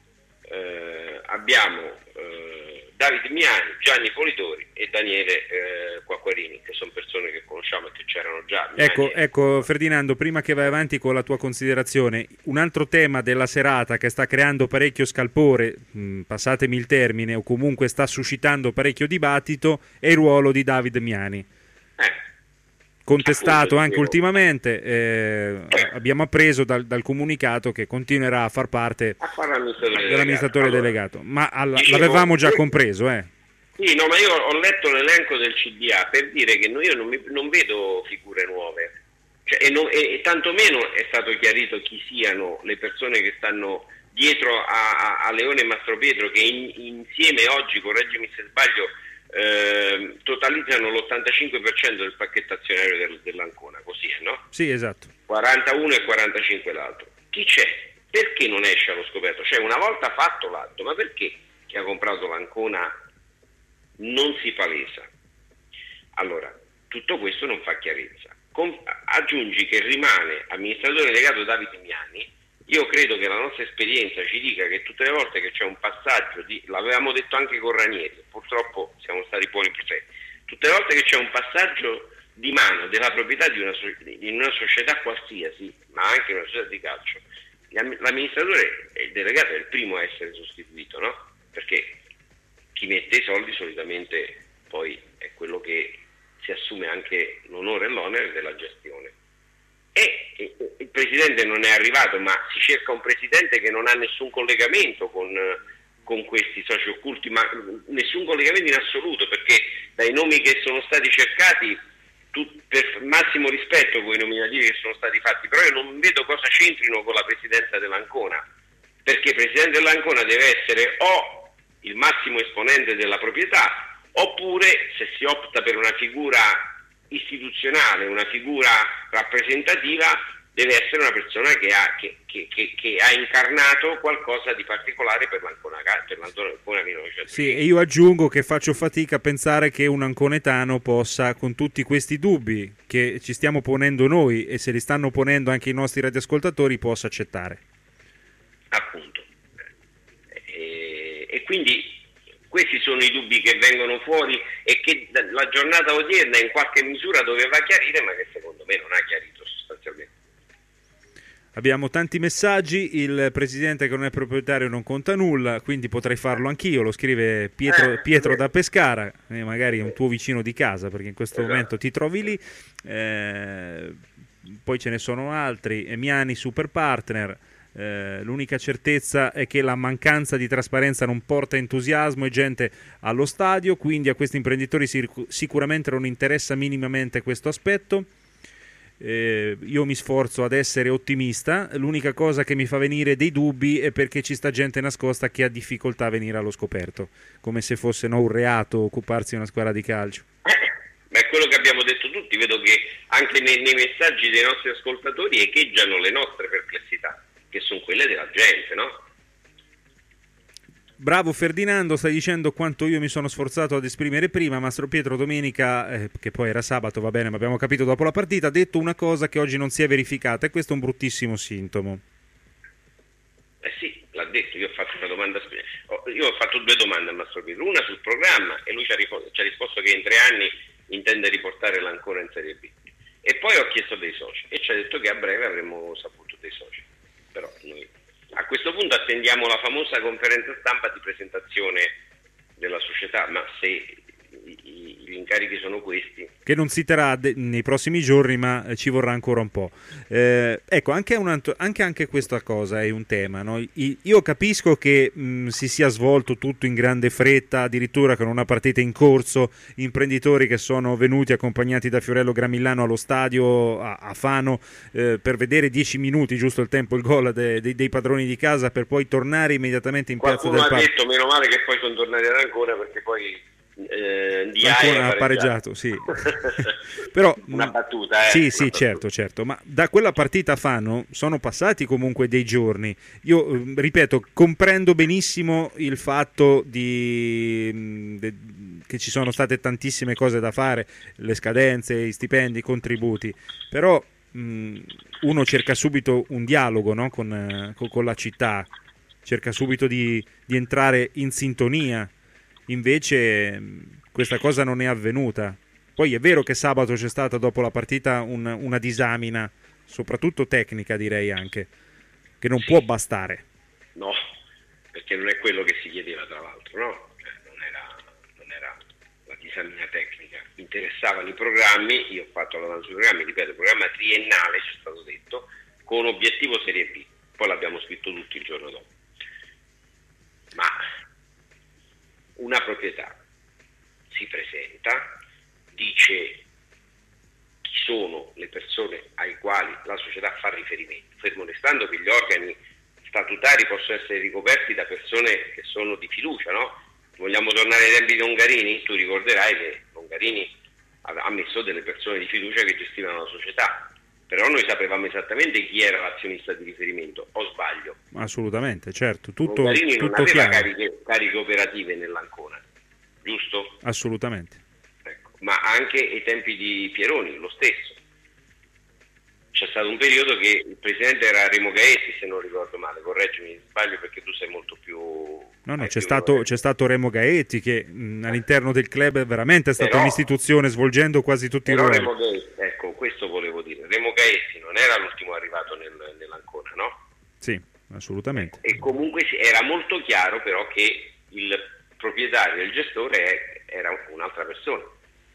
abbiamo Davide Miani, Gianni Politori e Daniele Quacquarini, che sono persone che conosciamo e che c'erano già. Ecco Ferdinando, prima che vai avanti con la tua considerazione, un altro tema della serata che sta creando parecchio scalpore, passatemi il termine, o comunque sta suscitando parecchio dibattito, è il ruolo di Davide Miani. Contestato anche ultimamente, abbiamo appreso dal comunicato che continuerà a far parte dell'amministratore delegato, ma l'avevamo già compreso. Sì, no, ma io ho letto l'elenco del CDA per dire che io non vedo figure nuove, cioè, e tantomeno è stato chiarito chi siano le persone che stanno dietro a Leone e Mastropietro, che insieme oggi, correggimi se sbaglio, totalizzano l'85% del pacchetto azionario dell'Ancona, così è, no? Sì, esatto. 41 e 45 l'altro. Chi c'è? Perché non esce allo scoperto? Cioè, una volta fatto l'atto, ma perché chi ha comprato l'Ancona non si palesa? Allora, tutto questo non fa chiarezza. Aggiungi che rimane amministratore delegato Davide Miani. Io credo che la nostra esperienza ci dica che tutte le volte che c'è un passaggio l'avevamo detto anche con Ranieri, purtroppo siamo stati buoni prefetti, tutte le volte che c'è un passaggio di mano della proprietà in una società qualsiasi, ma anche in una società di calcio, l'amministratore e il delegato è il primo a essere sostituito, no? Perché chi mette i soldi solitamente poi è quello che si assume anche l'onore e l'onere della gestione. E il presidente non è arrivato, ma si cerca un presidente che non ha nessun collegamento con questi soci occulti, ma nessun collegamento in assoluto, perché dai nomi che sono stati cercati, per massimo rispetto con i nominativi che sono stati fatti, però io non vedo cosa c'entrino con la presidenza dell'Ancona, perché il presidente dell'Ancona deve essere o il massimo esponente della proprietà, oppure, se si opta per una figura istituzionale, una figura rappresentativa, deve essere una persona che ha incarnato qualcosa di particolare per l'Ancona 1900. Sì, e io aggiungo che faccio fatica a pensare che un anconetano possa, con tutti questi dubbi che ci stiamo ponendo noi e se li stanno ponendo anche i nostri radioascoltatori, possa accettare. Appunto. E quindi questi sono i dubbi che vengono fuori e che la giornata odierna in qualche misura doveva chiarire, ma che secondo me non ha chiarito sostanzialmente. Abbiamo tanti messaggi, il presidente che non è proprietario non conta nulla, quindi potrei farlo anch'io, lo scrive Pietro da Pescara, magari è un tuo vicino di casa perché in questo momento ti trovi lì, poi ce ne sono altri, Miani super partner. L'unica certezza è che la mancanza di trasparenza non porta entusiasmo e gente allo stadio, quindi a questi imprenditori sicuramente non interessa minimamente questo aspetto. io mi sforzo ad essere ottimista, l'unica cosa che mi fa venire dei dubbi è perché ci sta gente nascosta che ha difficoltà a venire allo scoperto, come se fosse un reato occuparsi di una squadra di calcio. Ma è quello che abbiamo detto tutti, vedo che anche nei messaggi dei nostri ascoltatori echeggiano le nostre perplessità, che sono quelle della gente, no? Bravo Ferdinando, stai dicendo quanto io mi sono sforzato ad esprimere prima. Mastro Pietro domenica, che poi era sabato, va bene, ma abbiamo capito dopo la partita, ha detto una cosa che oggi non si è verificata, e questo è un bruttissimo sintomo. Sì, l'ha detto, io ho fatto una domanda, io ho fatto 2 domande a Mastro Pietro, una sul programma, e lui ci ha risposto che in 3 anni intende riportare l'Ancona in Serie B, e poi ho chiesto dei soci e ci ha detto che a breve avremo saputo dei soci, però noi a questo punto attendiamo la famosa conferenza stampa di presentazione della società, ma se gli incarichi sono questi, che non si terrà nei prossimi giorni, ma ci vorrà ancora un po'. Ecco, anche questa cosa è un tema, no? Io capisco che si sia svolto tutto in grande fretta, addirittura con una partita in corso, imprenditori che sono venuti accompagnati da Fiorello Gramillano allo stadio a Fano per vedere 10 minuti, giusto il tempo, il gol dei padroni di casa, per poi tornare immediatamente in piazza del Parco. Parco. Qualcuno ha detto meno male che poi sono tornati ad Ancona, perché poi Ancona ha pareggiato, sì. Però una battuta, sì, certo, ma da quella partita a Fano sono passati comunque dei giorni. Io ripeto, comprendo benissimo il fatto che ci sono state tantissime cose da fare, le scadenze, i stipendi, i contributi, però uno cerca subito un dialogo, no? con la città, cerca subito di entrare in sintonia. Invece questa cosa non è avvenuta. Poi è vero che sabato c'è stata dopo la partita una disamina, soprattutto tecnica, direi anche, che non può bastare. No, perché non è quello che si chiedeva, tra l'altro, no? Non era la disamina tecnica, interessavano i programmi. Io ho fatto l'avanzo sui programmi, ripeto, programma triennale, ci è stato detto, con obiettivo Serie B, poi l'abbiamo scritto tutti il giorno dopo. Ma una proprietà si presenta, dice chi sono le persone ai quali la società fa riferimento, fermo restando che gli organi statutari possono essere ricoperti da persone che sono di fiducia, no? Vogliamo tornare ai tempi di Longarini? Tu ricorderai che Longarini ha messo delle persone di fiducia che gestivano la società, però noi sapevamo esattamente chi era l'azionista di riferimento, o sbaglio? Assolutamente, certo, tutto Longarini non aveva chiaro. cariche operative nell'Ancona, giusto? Assolutamente. Ecco. Ma anche ai tempi di Pieroni, lo stesso. C'è stato un periodo che il presidente era Remo Gaetti, se non ricordo male, correggimi se sbaglio perché tu sei molto più... No, c'è stato Remo Gaetti che all'interno del club veramente è stata un'istituzione, svolgendo quasi tutti i ruoli. Remo Gaetti, ecco, questo volevo dire. Remo Gaetti non era l'ultimo arrivato nell'Ancona, no? Sì, assolutamente. E comunque era molto chiaro però che il proprietario, il gestore era un'altra persona,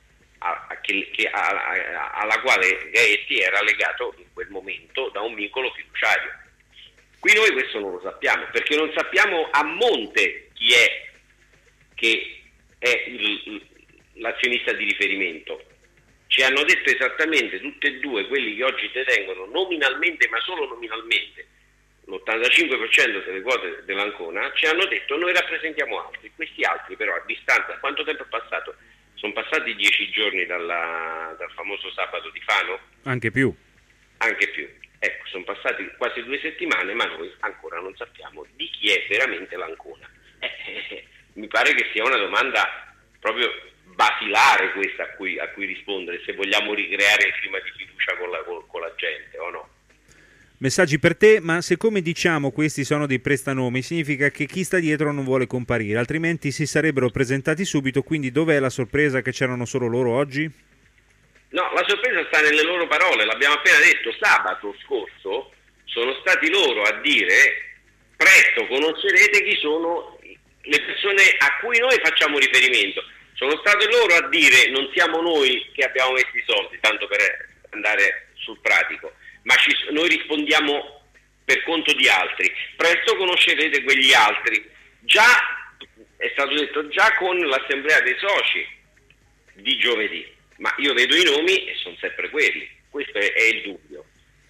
alla quale Gaetti era legato in quel momento da un vincolo fiduciario. Qui noi questo non lo sappiamo, perché non sappiamo a monte chi è che è l'azionista di riferimento. Ci hanno detto esattamente tutti e due quelli che oggi detengono nominalmente, ma solo nominalmente, l'85% delle quote dell'Ancona, ci hanno detto noi rappresentiamo altri. Questi altri però a distanza, quanto tempo è passato? Sono passati 10 giorni dal famoso sabato di Fano? Anche più. Anche più. Ecco, sono passati quasi 2 settimane, ma noi ancora non sappiamo di chi è veramente l'Ancona. Mi pare che sia una domanda proprio basilare questa a cui rispondere, se vogliamo ricreare il clima di fiducia con la gente, o no? Messaggi per te, ma se come diciamo questi sono dei prestanomi, significa che chi sta dietro non vuole comparire, altrimenti si sarebbero presentati subito, quindi dov'è la sorpresa che c'erano solo loro oggi? No, la sorpresa sta nelle loro parole, l'abbiamo appena detto, sabato scorso sono stati loro a dire presto conoscerete chi sono le persone a cui noi facciamo riferimento, sono stati loro a dire non siamo noi che abbiamo messo i soldi, tanto per andare sul pratico, ma noi rispondiamo per conto di altri, presto conoscerete quegli altri, già è stato detto già con l'assemblea dei soci di giovedì, ma io vedo i nomi e sono sempre quelli Questo è il dubbio.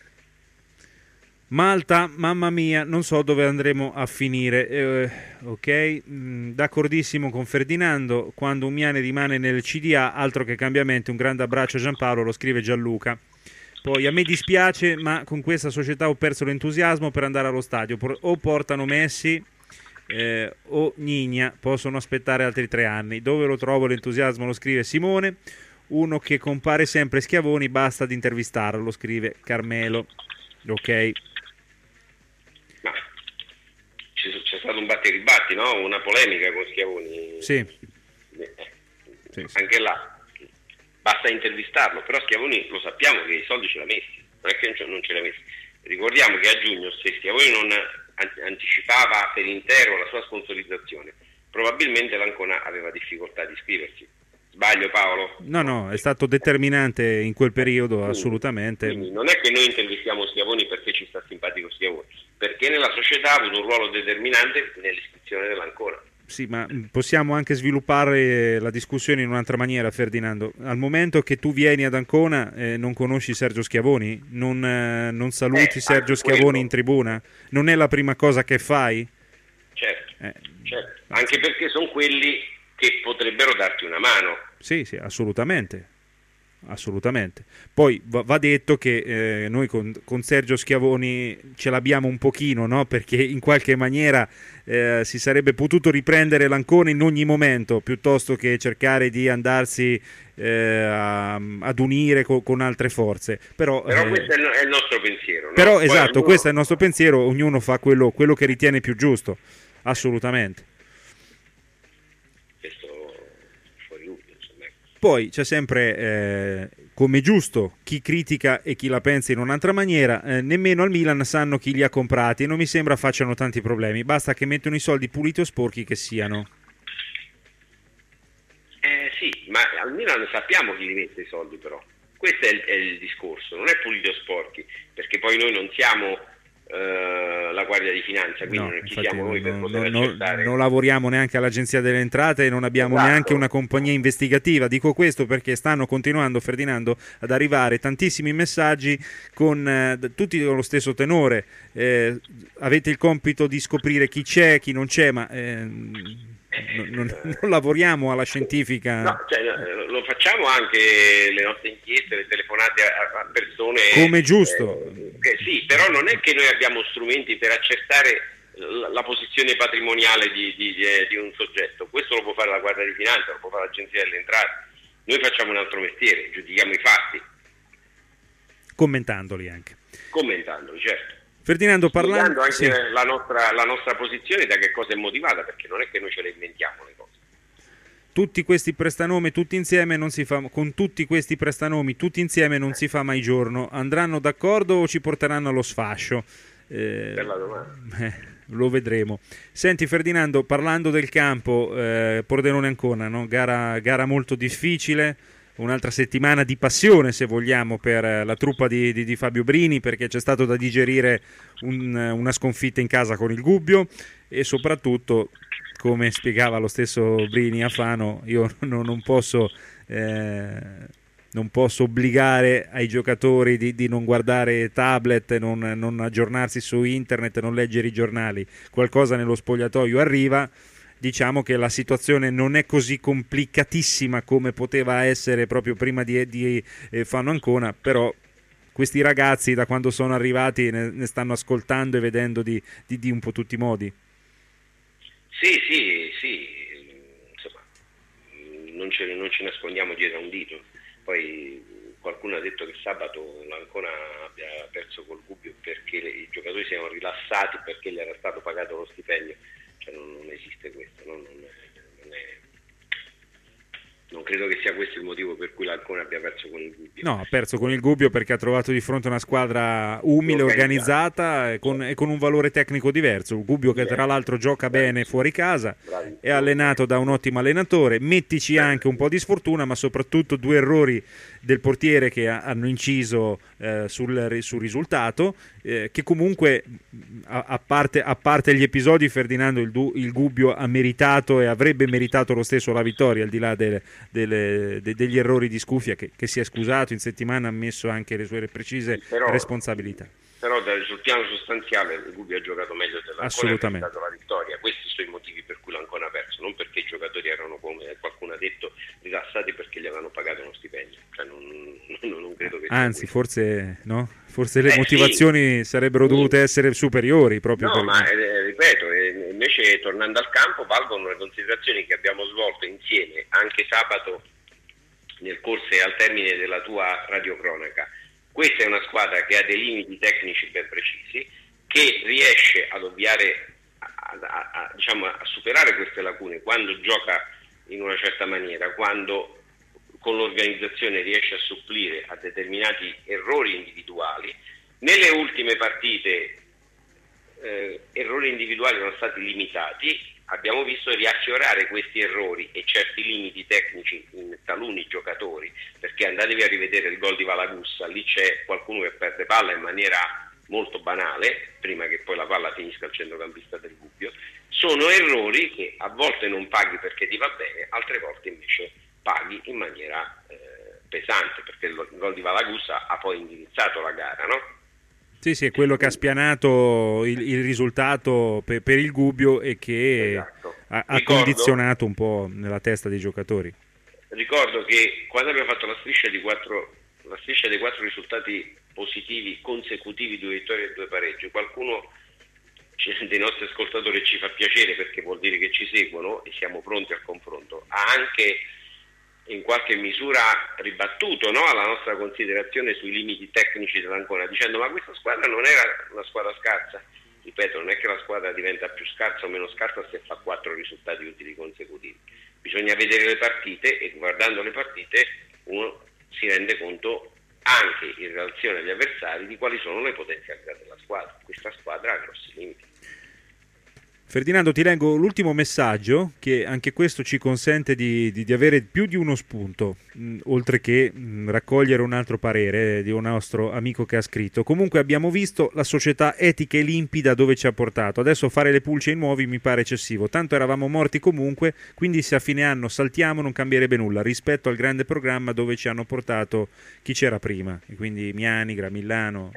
Malta, mamma mia, non so dove andremo a finire. Ok, d'accordissimo con Ferdinando. Quando un miane rimane nel CDA, altro che cambiamenti. Un grande abbraccio a Giampaolo, lo scrive Gianluca. Poi a me dispiace, ma con questa società ho perso l'entusiasmo per andare allo stadio. O portano Messi o Gnigna, possono aspettare altri 3 anni. Dove lo trovo l'entusiasmo? Lo scrive Simone. Uno che compare sempre Schiavoni, basta di intervistarlo, lo scrive Carmelo. Ok. C'è stato un batti-ribatti, no? Una polemica con Schiavoni. Sì. Anche là basta intervistarlo, però Schiavoni lo sappiamo che i soldi ce l'ha messi, non è che non ce l'ha messi. Ricordiamo che a giugno, se Schiavoni non anticipava per intero la sua sponsorizzazione, probabilmente l'Ancona aveva difficoltà di iscriversi. Sbaglio, Paolo? No, è stato determinante in quel periodo, assolutamente. Quindi non è che noi intervistiamo Schiavoni perché ci sta simpatico Schiavoni, perché nella società ha avuto un ruolo determinante nell'iscrizione dell'Ancona. Sì, ma possiamo anche sviluppare la discussione in un'altra maniera, Ferdinando. Al momento che tu vieni ad Ancona, non conosci Sergio Schiavoni? Non saluti Sergio Schiavoni in tribuna? Non è la prima cosa che fai? Certo. Anche perché sono quelli che potrebbero darti una mano. Sì, assolutamente. Poi va detto che noi con Sergio Schiavoni ce l'abbiamo un pochino, no? Perché in qualche maniera si sarebbe potuto riprendere l'Ancona in ogni momento, piuttosto che cercare di andarsi ad unire con altre forze. Però questo è il nostro pensiero, no? Però esatto, questo è il nostro pensiero, ognuno fa quello che ritiene più giusto, assolutamente. Poi c'è sempre, come giusto, chi critica e chi la pensa in un'altra maniera. Nemmeno al Milan sanno chi li ha comprati e non mi sembra facciano tanti problemi. Basta che mettono i soldi puliti o sporchi che siano. Sì, ma al Milan sappiamo chi li mette i soldi, però. Questo è il discorso, non è puliti o sporchi, perché poi noi non siamo la Guardia di Finanza, quindi non chi siamo noi per poter accertare. Non lavoriamo neanche all'Agenzia delle Entrate e non abbiamo neanche una compagnia investigativa. Dico questo perché stanno continuando, Ferdinando, ad arrivare tantissimi messaggi con tutti lo stesso tenore. Avete il compito di scoprire chi c'è, chi non c'è, ma non lavoriamo alla scientifica. No, lo facciamo anche le nostre inchieste, le telefonate a persone. Come giusto. Sì, però non è che noi abbiamo strumenti per accertare la posizione patrimoniale di un soggetto. Questo lo può fare la Guardia di Finanza, lo può fare l'Agenzia delle Entrate. Noi facciamo un altro mestiere, giudichiamo i fatti. Commentandoli anche. Commentandoli, certo. Ferdinando, parlando anche la nostra posizione da che cosa è motivata, perché non è che noi ce le inventiamo le cose. Tutti questi prestanomi tutti insieme non si fa, con tutti questi prestanomi tutti insieme non si fa mai giorno. Andranno d'accordo o ci porteranno allo sfascio? Bella domanda. Lo vedremo. Senti Ferdinando, parlando del campo, Pordenone-Ancona, no? Gara molto difficile. Un'altra settimana di passione, se vogliamo, per la truppa di Fabio Brini, perché c'è stato da digerire una sconfitta in casa con il Gubbio e soprattutto, come spiegava lo stesso Brini a Fano, io non posso obbligare ai giocatori di non guardare tablet, non aggiornarsi su internet, non leggere i giornali. Qualcosa nello spogliatoio arriva. Diciamo che la situazione non è così complicatissima come poteva essere proprio prima di Fano Ancona, però questi ragazzi da quando sono arrivati ne stanno ascoltando e vedendo di un po' tutti i modi. Sì, insomma, non ci nascondiamo dietro a un dito. Poi qualcuno ha detto che sabato l'Ancona abbia perso col Gubbio perché i giocatori si erano rilassati perché gli era stato pagato lo stipendio. Non esiste questo, non credo che sia questo il motivo per cui l'Ancona abbia perso con il Gubbio. No, ha perso con il Gubbio perché ha trovato di fronte una squadra umile, organizzata e con un valore tecnico diverso. Il Gubbio che tra l'altro gioca bene fuori casa, è allenato da un ottimo allenatore, mettici anche un po' di sfortuna, ma soprattutto 2 errori del portiere che hanno inciso sul risultato, che comunque a parte gli episodi, Ferdinando, il Gubbio ha meritato e avrebbe meritato lo stesso la vittoria, al di là degli errori di Scuffia, che si è scusato in settimana, ha ammesso anche le sue precise responsabilità. Però sul piano sostanziale il Gubbio ha giocato meglio dell'Ancona, assolutamente, ha dato la vittoria. Questi sono i motivi per cui l'Ancona ha perso, non perché i giocatori erano, come qualcuno ha detto, rilassati perché gli avevano pagato uno stipendio. Cioè non credo che anzi forse le motivazioni sarebbero dovute essere superiori proprio ma ripeto, invece tornando al campo valgono le considerazioni che abbiamo svolto insieme anche sabato nel corso e al termine della tua radiocronaca. Questa è una squadra che ha dei limiti tecnici ben precisi, che riesce ad ovviare, a superare queste lacune quando gioca in una certa maniera, quando con l'organizzazione riesce a supplire a determinati errori individuali. Nelle ultime partite errori individuali sono stati limitati, abbiamo visto riaffiorare questi errori e certi limiti tecnici in taluni giocatori, perché andatevi a rivedere il gol di Valagussa, lì c'è qualcuno che perde palla in maniera molto banale, prima che poi la palla finisca al centrocampista del Gubbio. Sono errori che a volte non paghi perché ti va bene, altre volte invece paghi in maniera pesante, perché il gol di Valagussa ha poi indirizzato la gara, no? Sì, è quello che ha spianato il risultato per il Gubbio e che ha condizionato un po' nella testa dei giocatori. Ricordo che quando abbiamo fatto la striscia dei 4 risultati positivi consecutivi, 2 vittorie e 2 pareggi, qualcuno dei nostri ascoltatori, ci fa piacere perché vuol dire che ci seguono e siamo pronti al confronto, ha anche in qualche misura ribattuto, no, alla nostra considerazione sui limiti tecnici dell'Ancona, dicendo ma questa squadra non era una squadra scarsa. Ripeto, non è che la squadra diventa più scarsa o meno scarsa se fa 4 risultati utili consecutivi. Bisogna vedere le partite e guardando le partite uno si rende conto anche in relazione agli avversari di quali sono le potenzialità della squadra. Questa squadra ha grossi limiti. Ferdinando, ti leggo l'ultimo messaggio, che anche questo ci consente di avere più di uno spunto, oltre che raccogliere un altro parere di un nostro amico che ha scritto. Comunque abbiamo visto la società etica e limpida dove ci ha portato, adesso fare le pulce ai nuovi mi pare eccessivo, tanto eravamo morti comunque, quindi se a fine anno saltiamo non cambierebbe nulla rispetto al grande programma dove ci hanno portato chi c'era prima, e quindi Miani, Gramillano.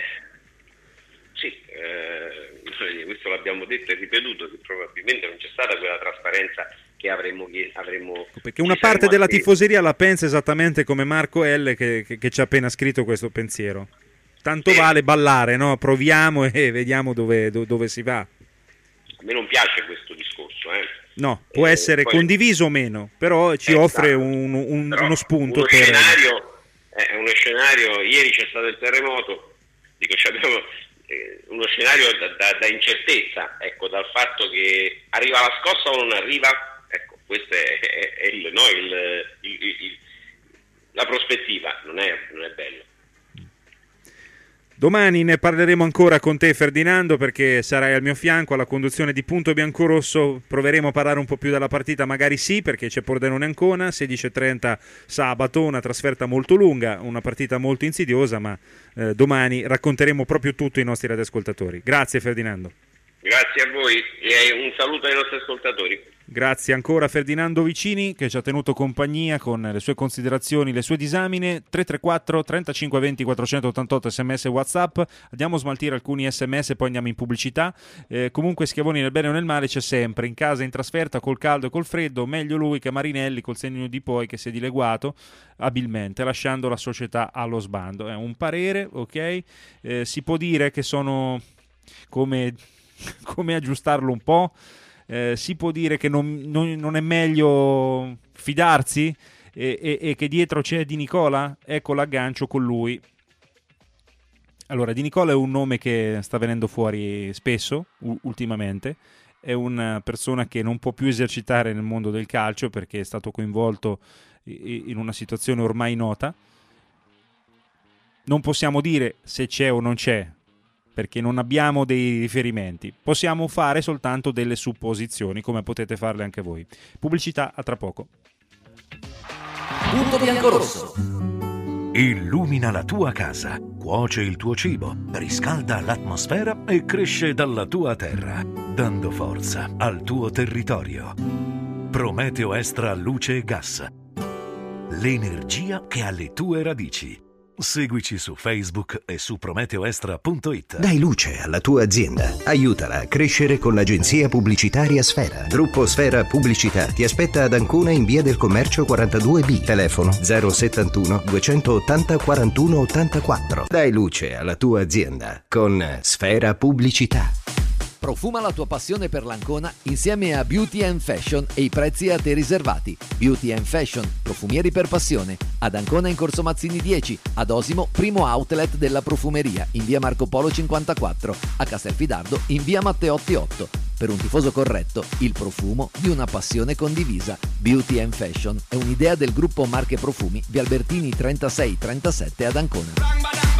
Questo l'abbiamo detto e ripetuto, che probabilmente non c'è stata quella trasparenza che avremmo perché una parte della tifoseria la pensa esattamente come Marco L che ci ha appena scritto questo pensiero. Tanto vale ballare, no? Proviamo e vediamo dove si va. A me non piace questo discorso, No, può essere condiviso o meno, però ci offre uno spunto. È uno scenario, ieri c'è stato il terremoto, abbiamo uno scenario da incertezza, ecco, dal fatto che arriva la scossa o non arriva, ecco, questa è la prospettiva, non è bello. Domani ne parleremo ancora con te, Ferdinando, perché sarai al mio fianco alla conduzione di Punto Biancorosso. Proveremo a parlare un po' più della partita, magari sì, perché c'è Pordenone Ancona, 16:30 sabato, una trasferta molto lunga, una partita molto insidiosa, ma domani racconteremo proprio tutto ai nostri radioascoltatori. Grazie Ferdinando. Grazie a voi e un saluto ai nostri ascoltatori. Grazie ancora a Ferdinando Vicini che ci ha tenuto compagnia con le sue considerazioni, le sue disamine. 334 35 20 488 sms WhatsApp. Andiamo a smaltire alcuni sms e poi andiamo in pubblicità. Comunque Schiavoni nel bene o nel male c'è sempre, in casa, in trasferta, col caldo e col freddo, meglio lui che Marinelli col segno di poi che si è dileguato abilmente lasciando la società allo sbando. È un parere, ok? Si può dire che sono come aggiustarlo un po'. Si può dire che non è meglio fidarsi e che dietro c'è Di Nicola? Ecco l'aggancio con lui. Allora, Di Nicola è un nome che sta venendo fuori spesso ultimamente, è una persona che non può più esercitare nel mondo del calcio perché è stato coinvolto in una situazione ormai nota. Non possiamo dire se c'è o non c'è, perché non abbiamo dei riferimenti, possiamo fare soltanto delle supposizioni, come potete farle anche voi. Pubblicità, a tra poco. Punto Biancorosso. Illumina la tua casa, cuoce il tuo cibo, riscalda l'atmosfera e cresce dalla tua terra, dando forza al tuo territorio. Prometeo Extra Luce e Gas. l'energia che ha le tue radici. Seguici su Facebook e su prometeoextra.it. Dai luce alla tua azienda. Aiutala a crescere con l'agenzia pubblicitaria Sfera. Gruppo Sfera Pubblicità ti aspetta ad Ancona in via del Commercio 42B. Telefono 071 280 41 84. Dai luce alla tua azienda con Sfera Pubblicità. Profuma la tua passione per l'Ancona insieme a Beauty & Fashion e i prezzi a te riservati. Beauty & Fashion, profumieri per passione. Ad Ancona in Corso Mazzini 10, ad Osimo, primo outlet della profumeria, in via Marco Polo 54, a Castelfidardo in via Matteotti 8. Per un tifoso corretto, il profumo di una passione condivisa. Beauty & Fashion è un'idea del gruppo Marche Profumi, via Albertini 3637 ad Ancona.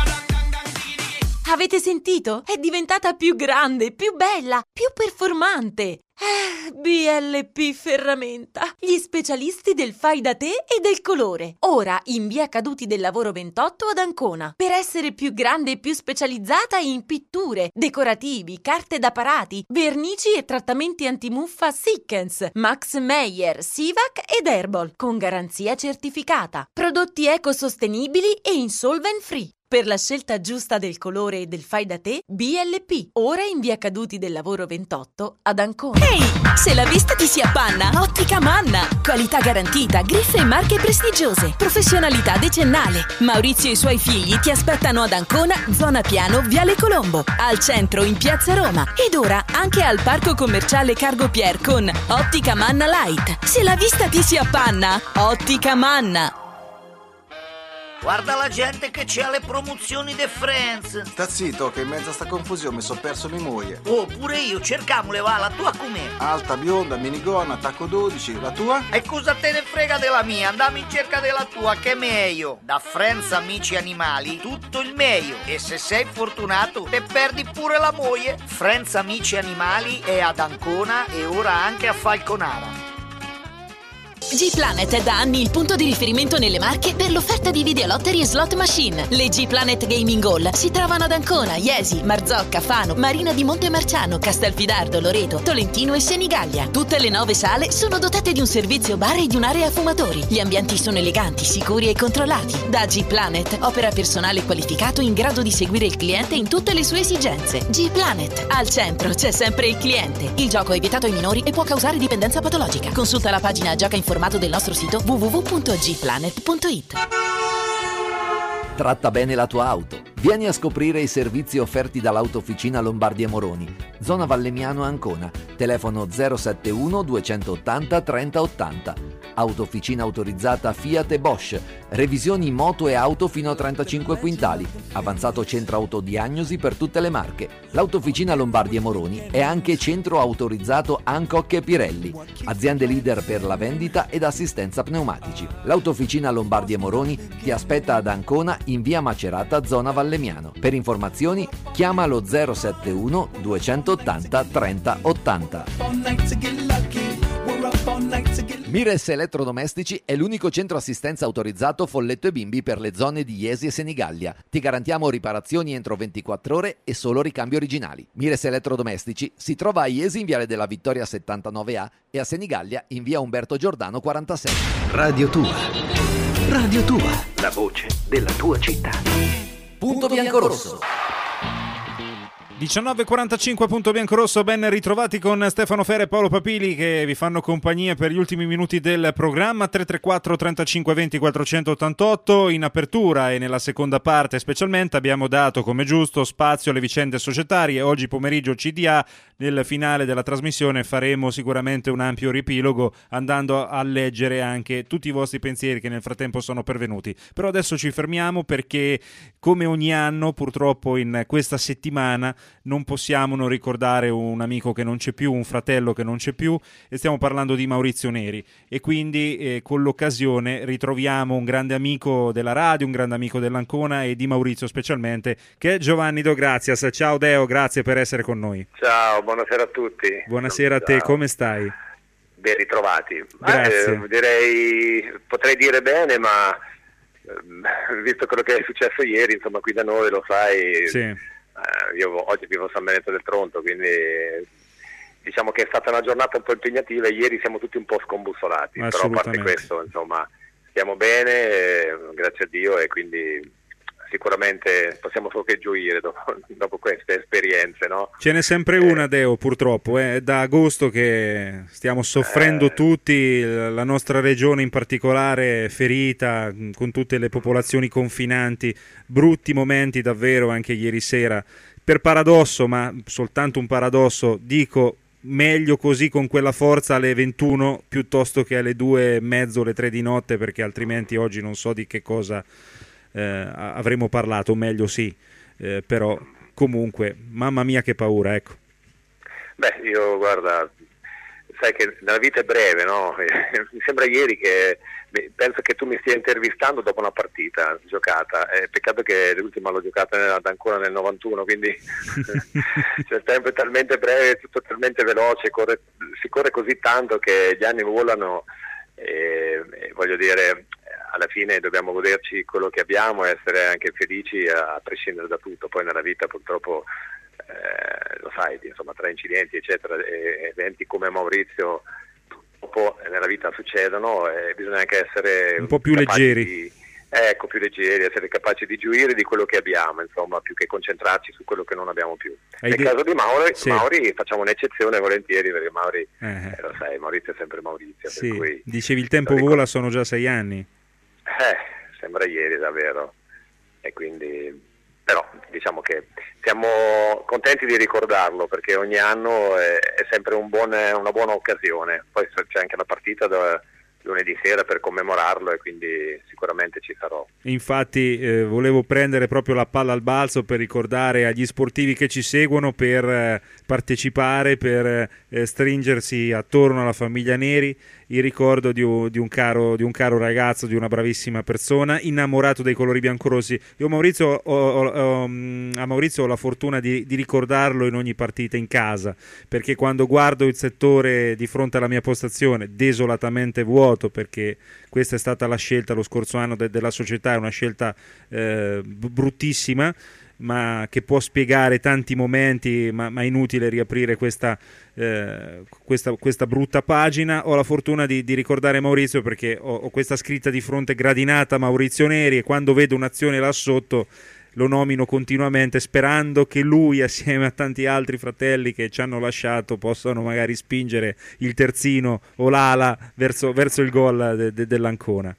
Avete sentito? È diventata più grande, più bella, più performante. BLP Ferramenta, gli specialisti del fai da te e del colore. Ora in via Caduti del Lavoro 28 ad Ancona. Per essere più grande e più specializzata in pitture, decorativi, carte da parati, vernici e trattamenti antimuffa Sikkens, Max Meyer, Sivac ed Herbal, con garanzia certificata. Prodotti ecosostenibili e insolvent free. Per la scelta giusta del colore e del fai da te, BLP. Ora in via Caduti del Lavoro 28 ad Ancona. Ehi, se la vista ti si appanna, Ottica Manna. Qualità garantita, griffe e marche prestigiose. Professionalità decennale. Maurizio e i suoi figli ti aspettano ad Ancona, zona Piano, Viale Colombo. Al centro in Piazza Roma. Ed ora anche al Parco Commerciale Cargo Pier con Ottica Manna Light. Se la vista ti si appanna, Ottica Manna. Guarda la gente che c'è alle promozioni de Friends. Sta zitto che in mezzo a sta confusione mi sono perso mia moglie. Oh, pure io, cercamole va, la tua com'è? Alta, bionda, minigonna, tacco 12, la tua? E cosa te ne frega della mia? Andiamo in cerca della tua, che è meglio. Da Friends Amici Animali, tutto il meglio. E se sei fortunato, te perdi pure la moglie. Friends Amici Animali è ad Ancona e ora anche a Falconara. G-Planet è da anni il punto di riferimento nelle Marche per l'offerta di videolottery e slot machine. Le G-Planet Gaming Hall si trovano ad Ancona, Iesi, Marzocca, Fano, Marina di Montemarciano, Castelfidardo, Loreto, Tolentino e Senigallia. Tutte le 9 sale sono dotate di un servizio bar e di un'area fumatori. Gli ambienti sono eleganti, sicuri e controllati. Da G-Planet opera personale qualificato in grado di seguire il cliente in tutte le sue esigenze. G-Planet, al centro c'è sempre il cliente. Il gioco è vietato ai minori e può causare dipendenza patologica. Consulta la pagina Gioca Informato del nostro sito www.gplanet.it. Tratta bene la tua auto. Vieni a scoprire i servizi offerti dall'Autofficina Lombardi e Moroni, zona Vallemiano Ancona, telefono 071 280 3080. Autofficina autorizzata Fiat e Bosch, revisioni moto e auto fino a 35 quintali, avanzato centro autodiagnosi per tutte le marche. L'Autofficina Lombardi e Moroni è anche centro autorizzato Hancock e Pirelli, aziende leader per la vendita ed assistenza pneumatici. L'Autofficina Lombardi e Moroni ti aspetta ad Ancona in via Macerata, zona Vallemiano. Per informazioni chiama lo 071 280 3080. Mires Elettrodomestici è l'unico centro assistenza autorizzato Folletto e Bimbi per le zone di Iesi e Senigallia. Ti garantiamo riparazioni entro 24 ore e solo ricambi originali. Mires Elettrodomestici si trova a Iesi in Viale della Vittoria 79A e a Senigallia in via Umberto Giordano 46. Radio Tua. Radio Tua. La voce della tua città. Punto Biancorosso. 19.45 Punto Biancorosso, ben ritrovati con Stefano Fera e Paolo Papili che vi fanno compagnia per gli ultimi minuti del programma. 334 35 20 488. In apertura e nella seconda parte specialmente abbiamo dato, come giusto, spazio alle vicende societarie. Oggi pomeriggio CDA, nel finale della trasmissione faremo sicuramente un ampio riepilogo andando a leggere anche tutti i vostri pensieri che nel frattempo sono pervenuti. Però adesso ci fermiamo perché come ogni anno purtroppo in questa settimana non possiamo non ricordare un amico che non c'è più, un fratello che non c'è più, e stiamo parlando di Maurizio Neri, e quindi con l'occasione ritroviamo un grande amico della radio, un grande amico dell'Ancona e di Maurizio specialmente, che è Giovanni Do Grazias. Ciao Deo, grazie per essere con noi. Ciao, buonasera a tutti. Buonasera a te, come stai? Ben ritrovati. Grazie. Potrei dire bene, ma visto quello che è successo ieri, insomma, qui da noi, lo sai, sì. Io oggi vivo a San Benedetto del Tronto, quindi diciamo che è stata una giornata un po' impegnativa e ieri siamo tutti un po' scombussolati, però a parte questo, insomma, stiamo bene, grazie a Dio, e quindi sicuramente possiamo solo che gioire dopo queste esperienze, no? Ce n'è sempre una, Deo, purtroppo. È da agosto che stiamo soffrendo tutti, la nostra regione in particolare ferita, con tutte le popolazioni confinanti, brutti momenti davvero anche ieri sera. Per paradosso, ma soltanto un paradosso, dico meglio così con quella forza alle 21 piuttosto che alle 2:30, le 3 di notte, perché altrimenti oggi non so di che cosa avremmo parlato, meglio sì, però comunque mamma mia che paura, ecco. Beh, io guarda, sai che la vita è breve, no? Mi sembra ieri che penso che tu mi stia intervistando dopo una partita giocata, peccato che l'ultima l'ho giocata ancora nel 91, quindi cioè, il tempo è talmente breve, tutto talmente veloce, si corre così tanto che gli anni volano, e voglio dire, alla fine dobbiamo goderci quello che abbiamo e essere anche felici a prescindere da tutto. Poi nella vita purtroppo lo sai, insomma, tra incidenti eccetera, eventi come Maurizio nella vita succedono, e bisogna anche essere un po' più leggeri, più leggeri, essere capaci di gioire di quello che abbiamo, insomma, più che concentrarci su quello che non abbiamo più. Nel caso di Mauri facciamo un'eccezione volentieri, perché Mauri lo sai, Maurizio è sempre Maurizio, sì. Per cui Dicevi il tempo vola, sono già 6 anni. Sembra ieri davvero, e quindi però diciamo che siamo contenti di ricordarlo, perché ogni anno è sempre una buona occasione. Poi c'è anche la partita lunedì sera per commemorarlo, e quindi sicuramente ci sarò. Infatti volevo prendere proprio la palla al balzo per ricordare agli sportivi che ci seguono per partecipare, per stringersi attorno alla famiglia Neri, il ricordo di un caro ragazzo, di una bravissima persona, innamorato dei colori biancorossi. Io a Maurizio ho la fortuna di ricordarlo in ogni partita in casa, perché quando guardo il settore di fronte alla mia postazione desolatamente vuoto, perché questa è stata la scelta lo scorso anno della società, è una scelta bruttissima, ma che può spiegare tanti momenti, ma è inutile riaprire questa brutta pagina. Ho la fortuna di ricordare Maurizio, perché ho questa scritta di fronte: gradinata Maurizio Neri, e quando vedo un'azione là sotto lo nomino continuamente, sperando che lui, assieme a tanti altri fratelli che ci hanno lasciato, possano magari spingere il terzino o l'ala verso il gol dell'Ancona.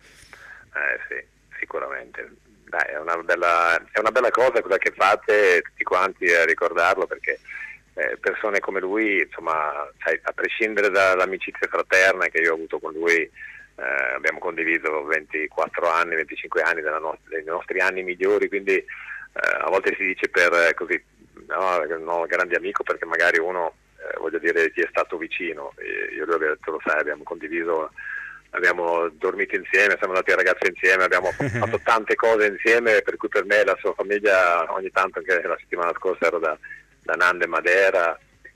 Sì, sicuramente. Dai, è una bella cosa quella che fate tutti quanti a ricordarlo, perché persone come lui, insomma, sai, a prescindere dall'amicizia fraterna che io ho avuto con lui, abbiamo condiviso 24 anni, 25 anni dei nostri anni migliori, quindi a volte si dice per così, no, grande amico, perché magari uno, voglio dire, gli è stato vicino. Io lui ho detto, lo sai, abbiamo condiviso, abbiamo dormito insieme, siamo andati a ragazze insieme, abbiamo fatto tante cose insieme, per cui per me la sua famiglia, ogni tanto, anche la settimana scorsa ero da Nande Madera,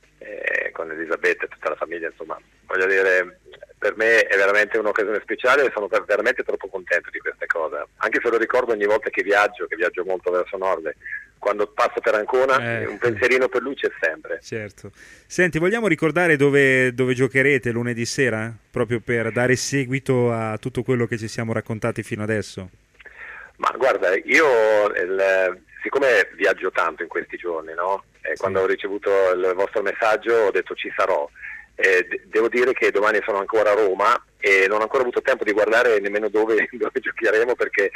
con Elisabetta e tutta la famiglia, insomma, voglio dire, per me è veramente un'occasione speciale e sono veramente troppo contento di questa cosa, anche se lo ricordo ogni volta che viaggio molto verso nord. Quando passo per Ancona un pensierino per lui c'è sempre. Certo. Senti, vogliamo ricordare dove giocherete lunedì sera? Proprio per dare seguito a tutto quello che ci siamo raccontati fino adesso. Ma guarda, io siccome viaggio tanto in questi giorni, no? Quando ho ricevuto il vostro messaggio ho detto ci sarò. Devo dire che domani sono ancora a Roma e non ho ancora avuto tempo di guardare nemmeno dove giocheremo, perché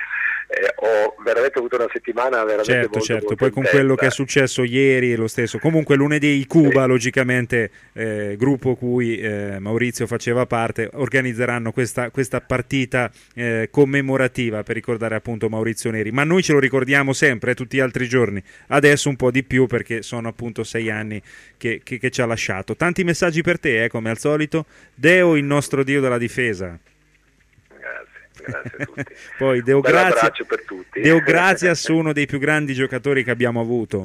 ho veramente avuto una settimana veramente molto poi con quello che è successo ieri è lo stesso. Comunque lunedì Cuba, logicamente gruppo cui Maurizio faceva parte, organizzeranno questa partita commemorativa per ricordare appunto Maurizio Neri, ma noi ce lo ricordiamo sempre tutti gli altri giorni, adesso un po' di più perché sono appunto 6 anni che ci ha lasciato. Tanti messaggi per te, come al solito. Deo, il nostro dio della difesa. Grazie a tutti. Poi Deo abbraccio per tutti. Deo Grazias, uno dei più grandi giocatori che abbiamo avuto.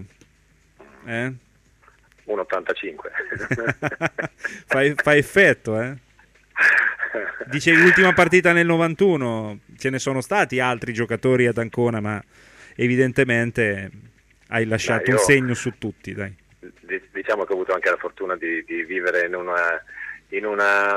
1,85. fa effetto, Dicevi l'ultima partita nel 91, ce ne sono stati altri giocatori ad Ancona, ma evidentemente hai lasciato un segno su tutti, dai. Diciamo che ho avuto anche la fortuna di vivere in una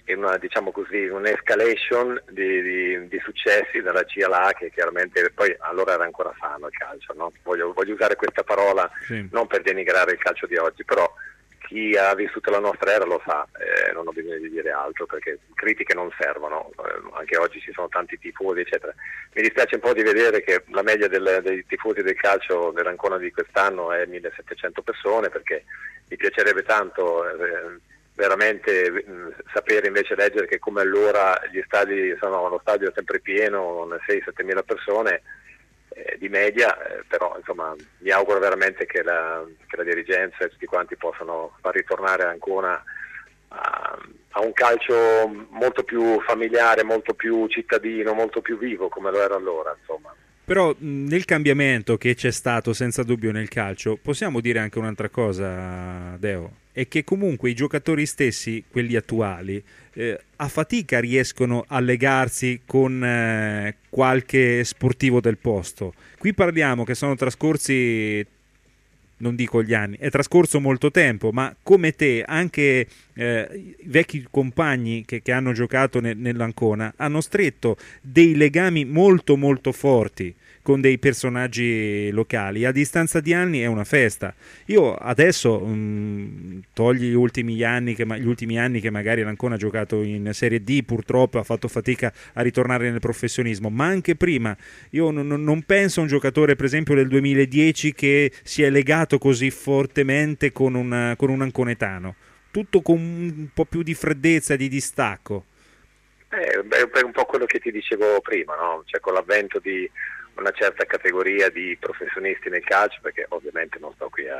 diciamo così, un'escalation di successi dalla C alla A, che chiaramente poi allora era ancora sano il calcio, no? Voglio usare questa parola non per denigrare il calcio di oggi, però chi ha vissuto la nostra era lo sa, non ho bisogno di dire altro perché critiche non servono, anche oggi ci sono tanti tifosi eccetera. Mi dispiace un po' di vedere che la media dei tifosi del calcio dell'Ancona di quest'anno è 1700 persone, perché mi piacerebbe tanto veramente sapere invece leggere che come allora lo stadio è sempre pieno, con 6-7 mila persone di media, però insomma mi auguro veramente che la dirigenza e tutti quanti possano far ritornare Ancona a un calcio molto più familiare, molto più cittadino, molto più vivo come lo era allora, insomma. Però nel cambiamento che c'è stato senza dubbio nel calcio possiamo dire anche un'altra cosa, Deo, è che comunque i giocatori stessi, quelli attuali, a fatica riescono a legarsi con qualche sportivo del posto. Qui parliamo che sono trascorsi, non dico gli anni, è trascorso molto tempo, ma come te anche vecchi compagni che hanno giocato nell'Ancona hanno stretto dei legami molto molto forti con dei personaggi locali. A distanza di anni è una festa. Io adesso togli gli ultimi anni che magari l'Ancona ha giocato in Serie D, purtroppo ha fatto fatica a ritornare nel professionismo, ma anche prima io non penso a un giocatore per esempio del 2010 che si è legato così fortemente con un anconetano, tutto con un po' più di freddezza, di distacco. È un po' quello che ti dicevo prima, no? Cioè, con l'avvento di una certa categoria di professionisti nel calcio, perché ovviamente non sto qui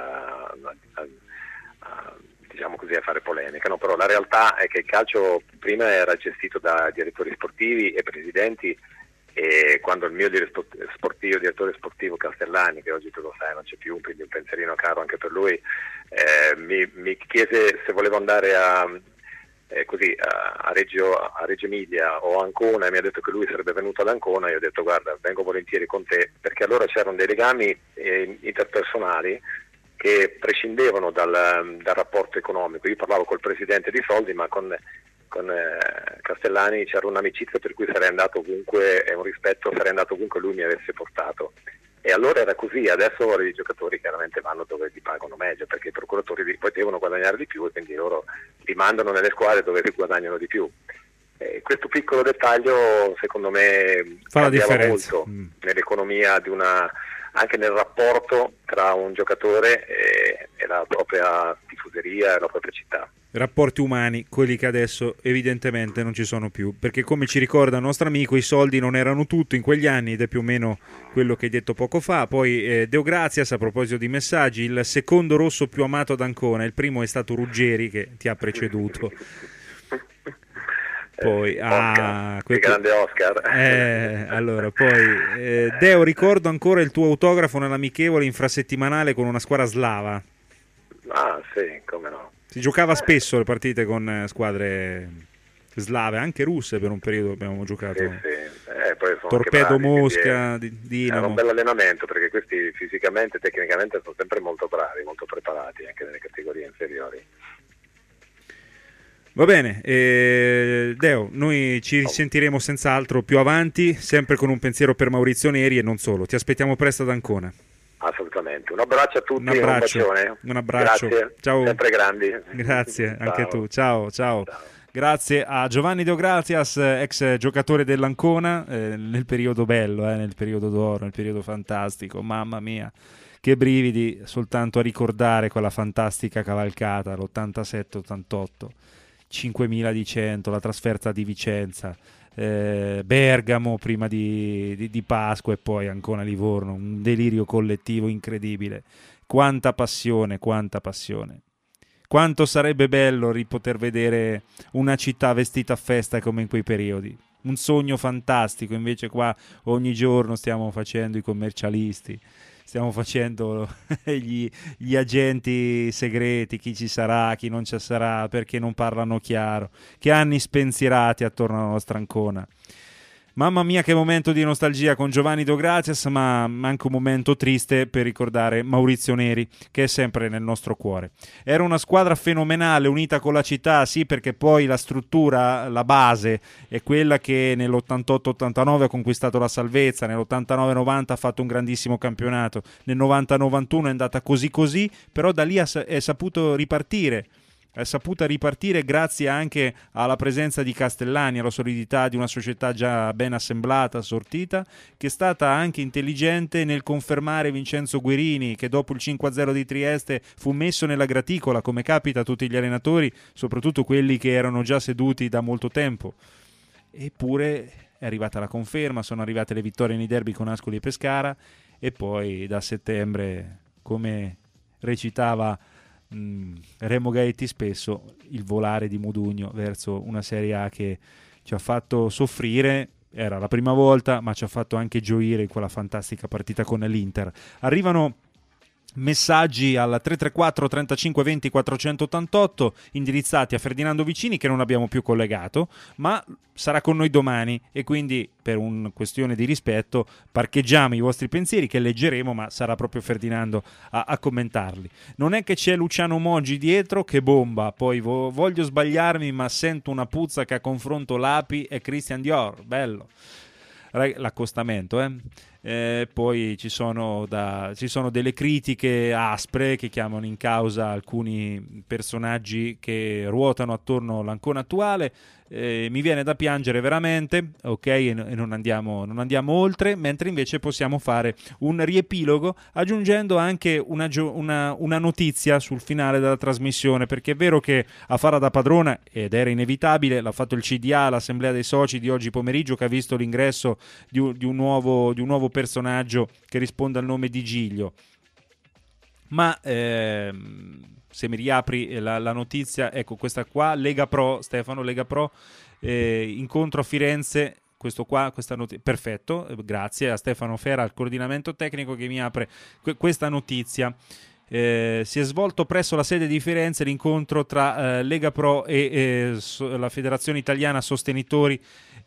diciamo così, a fare polemica, no? Però la realtà è che il calcio prima era gestito da direttori sportivi e presidenti, e quando il mio direttore sportivo Castellani, che oggi tu lo sai non c'è più, quindi un pensierino caro anche per lui, mi chiese se volevo andare a Reggio Emilia o Ancona, e mi ha detto che lui sarebbe venuto ad Ancona. Io ho detto guarda, vengo volentieri con te, perché allora c'erano dei legami interpersonali che prescindevano dal rapporto economico. Io parlavo col presidente di soldi, ma con Castellani c'era un'amicizia per cui sarei andato ovunque, e un rispetto, sarei andato ovunque lui mi avesse portato. E allora era così. Adesso i giocatori chiaramente vanno dove li pagano meglio, perché i procuratori poi devono guadagnare di più e quindi loro li mandano nelle squadre dove si guadagnano di più. Questo piccolo dettaglio secondo me fa la differenza molto nell'economia anche nel rapporto tra un giocatore e la propria tifoseria e la propria città. Rapporti umani, quelli che adesso evidentemente non ci sono più, perché come ci ricorda il nostro amico, i soldi non erano tutto in quegli anni, ed è più o meno quello che hai detto poco fa. Poi Deo Grazias, a proposito di messaggi, il secondo rosso più amato ad Ancona, il primo è stato Ruggeri che ti ha preceduto. Poi Oscar, grande Oscar. Allora poi Deo, ricordo ancora il tuo autografo nell'amichevole infrasettimanale con una squadra slava. Ah sì, come no. Si giocava spesso le partite con squadre slave, anche russe per un periodo abbiamo giocato. Sì. Poi sono Torpedo bravi, Mosca, Dinamo. Era un bel allenamento, perché questi fisicamente, tecnicamente sono sempre molto bravi, molto preparati anche nelle categorie inferiori. Va bene, Deo, noi ci risentiremo senz'altro più avanti, sempre con un pensiero per Maurizio Neri e non solo. Ti aspettiamo presto ad Ancona. Assolutamente, un abbraccio a tutti, un abbraccio, bacione. Un abbraccio. Grazie, ciao. Sempre grandi. Grazie, anche tu, ciao. Grazie a Giovanni Deo Grazias, ex giocatore dell'Ancona, nel periodo bello, nel periodo d'oro, nel periodo fantastico, mamma mia. Che brividi soltanto a ricordare quella fantastica cavalcata, l'87-88. 5.000 di 100, la trasferta di Vicenza, Bergamo prima di Pasqua e poi Ancona Livorno, un delirio collettivo incredibile. Quanta passione. Quanto sarebbe bello poter vedere una città vestita a festa come in quei periodi. Un sogno fantastico, invece qua ogni giorno stiamo facendo i commercialisti, stiamo facendo gli agenti segreti, chi ci sarà, chi non ci sarà, perché non parlano chiaro. Che anni spensierati attorno alla nostra Ancona. Mamma mia che momento di nostalgia con Giovanni Do Gratias, ma anche un momento triste per ricordare Maurizio Neri, che è sempre nel nostro cuore. Era una squadra fenomenale, unita con la città, sì, perché poi la struttura, la base, è quella che nell'88-89 ha conquistato la salvezza, nell'89-90 ha fatto un grandissimo campionato, nel 90-91 è andata così, però da lì è saputo ripartire. È saputa ripartire grazie anche alla presenza di Castellani, alla solidità di una società già ben assemblata, sortita, che è stata anche intelligente nel confermare Vincenzo Guerini, che dopo il 5-0 di Trieste fu messo nella graticola, come capita a tutti gli allenatori, soprattutto quelli che erano già seduti da molto tempo. Eppure è arrivata la conferma, sono arrivate le vittorie nei derby con Ascoli e Pescara, e poi da settembre, come recitava Remo Gaetti spesso, il volare di Modugno verso una Serie A che ci ha fatto soffrire. Era la prima volta, ma ci ha fatto anche gioire in quella fantastica partita con l'Inter. Arrivano messaggi al 334 35 20 488 indirizzati a Ferdinando Vicini, che non abbiamo più collegato, ma sarà con noi domani, e quindi per una questione di rispetto parcheggiamo i vostri pensieri che leggeremo, ma sarà proprio Ferdinando a commentarli. Non è che c'è Luciano Moggi dietro che bomba, poi voglio sbagliarmi ma sento una puzza che a confronto l'Api e Christian Dior, bello l'accostamento, poi ci sono delle critiche aspre che chiamano in causa alcuni personaggi che ruotano attorno all'Ancona attuale. Mi viene da piangere veramente, ok, e non andiamo oltre, mentre invece possiamo fare un riepilogo aggiungendo anche una notizia sul finale della trasmissione, perché è vero che a farla da padrona, ed era inevitabile, l'ha fatto il CDA, l'assemblea dei soci di oggi pomeriggio, che ha visto l'ingresso di un nuovo personaggio che risponde al nome di Giglio. Ma se mi riapri la notizia, ecco questa qua, Lega Pro, Stefano, Lega Pro, incontro a Firenze, questa notizia, perfetto, grazie a Stefano Fera, al coordinamento tecnico, che mi apre questa notizia. Si è svolto presso la sede di Firenze l'incontro tra Lega Pro e la Federazione Italiana Sostenitori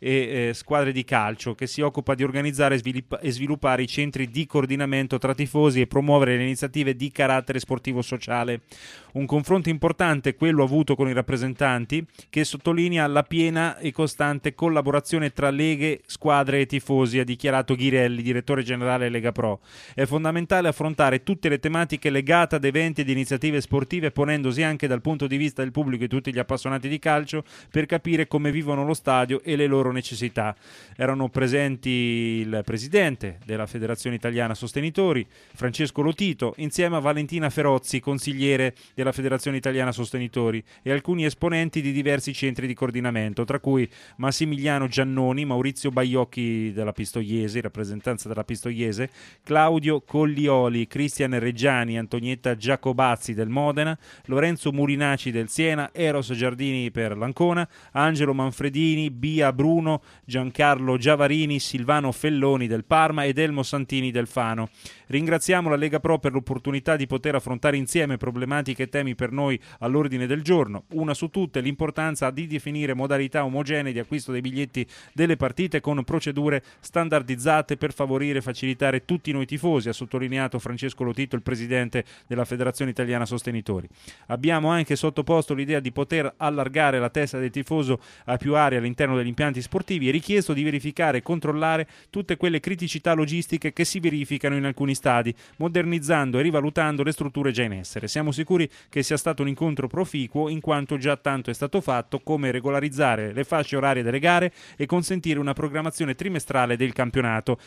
e squadre di calcio, che si occupa di organizzare e sviluppare i centri di coordinamento tra tifosi e promuovere le iniziative di carattere sportivo-sociale. Un confronto importante quello avuto con i rappresentanti, che sottolinea la piena e costante collaborazione tra leghe, squadre e tifosi, ha dichiarato Ghirelli, direttore generale Lega Pro. È fondamentale affrontare tutte le tematiche legate ad eventi ed iniziative sportive, ponendosi anche dal punto di vista del pubblico e tutti gli appassionati di calcio, per capire come vivono lo stadio e le loro necessità. Erano presenti il presidente della Federazione Italiana Sostenitori, Francesco Lotito, insieme a Valentina Ferozzi, consigliere della Federazione Italiana Sostenitori, e alcuni esponenti di diversi centri di coordinamento, tra cui Massimiliano Giannoni, Maurizio Baiocchi della Pistoiese, rappresentanza della Pistoiese, Claudio Collioli, Cristian Reggiani, Antonietta Giacobazzi del Modena, Lorenzo Murinaci del Siena, Eros Giardini per l'Ancona, Angelo Manfredini, Bia Bruno, Giancarlo Giavarini, Silvano Felloni del Parma ed Elmo Santini del Fano. Ringraziamo la Lega Pro per l'opportunità di poter affrontare insieme problematiche e temi per noi all'ordine del giorno. Una su tutte, l'importanza di definire modalità omogenee di acquisto dei biglietti delle partite con procedure standardizzate per favorire e facilitare tutti noi tifosi, ha sottolineato Francesco Lotito, il presidente della Federazione Italiana Sostenitori. Abbiamo anche sottoposto l'idea di poter allargare la testa del tifoso a più aree all'interno degli impianti sportivi e richiesto di verificare e controllare tutte quelle criticità logistiche che si verificano in alcuni stadi, modernizzando e rivalutando le strutture già in essere. Siamo sicuri che sia stato un incontro proficuo, in quanto già tanto è stato fatto, come regolarizzare le fasce orarie delle gare e consentire una programmazione trimestrale del campionato.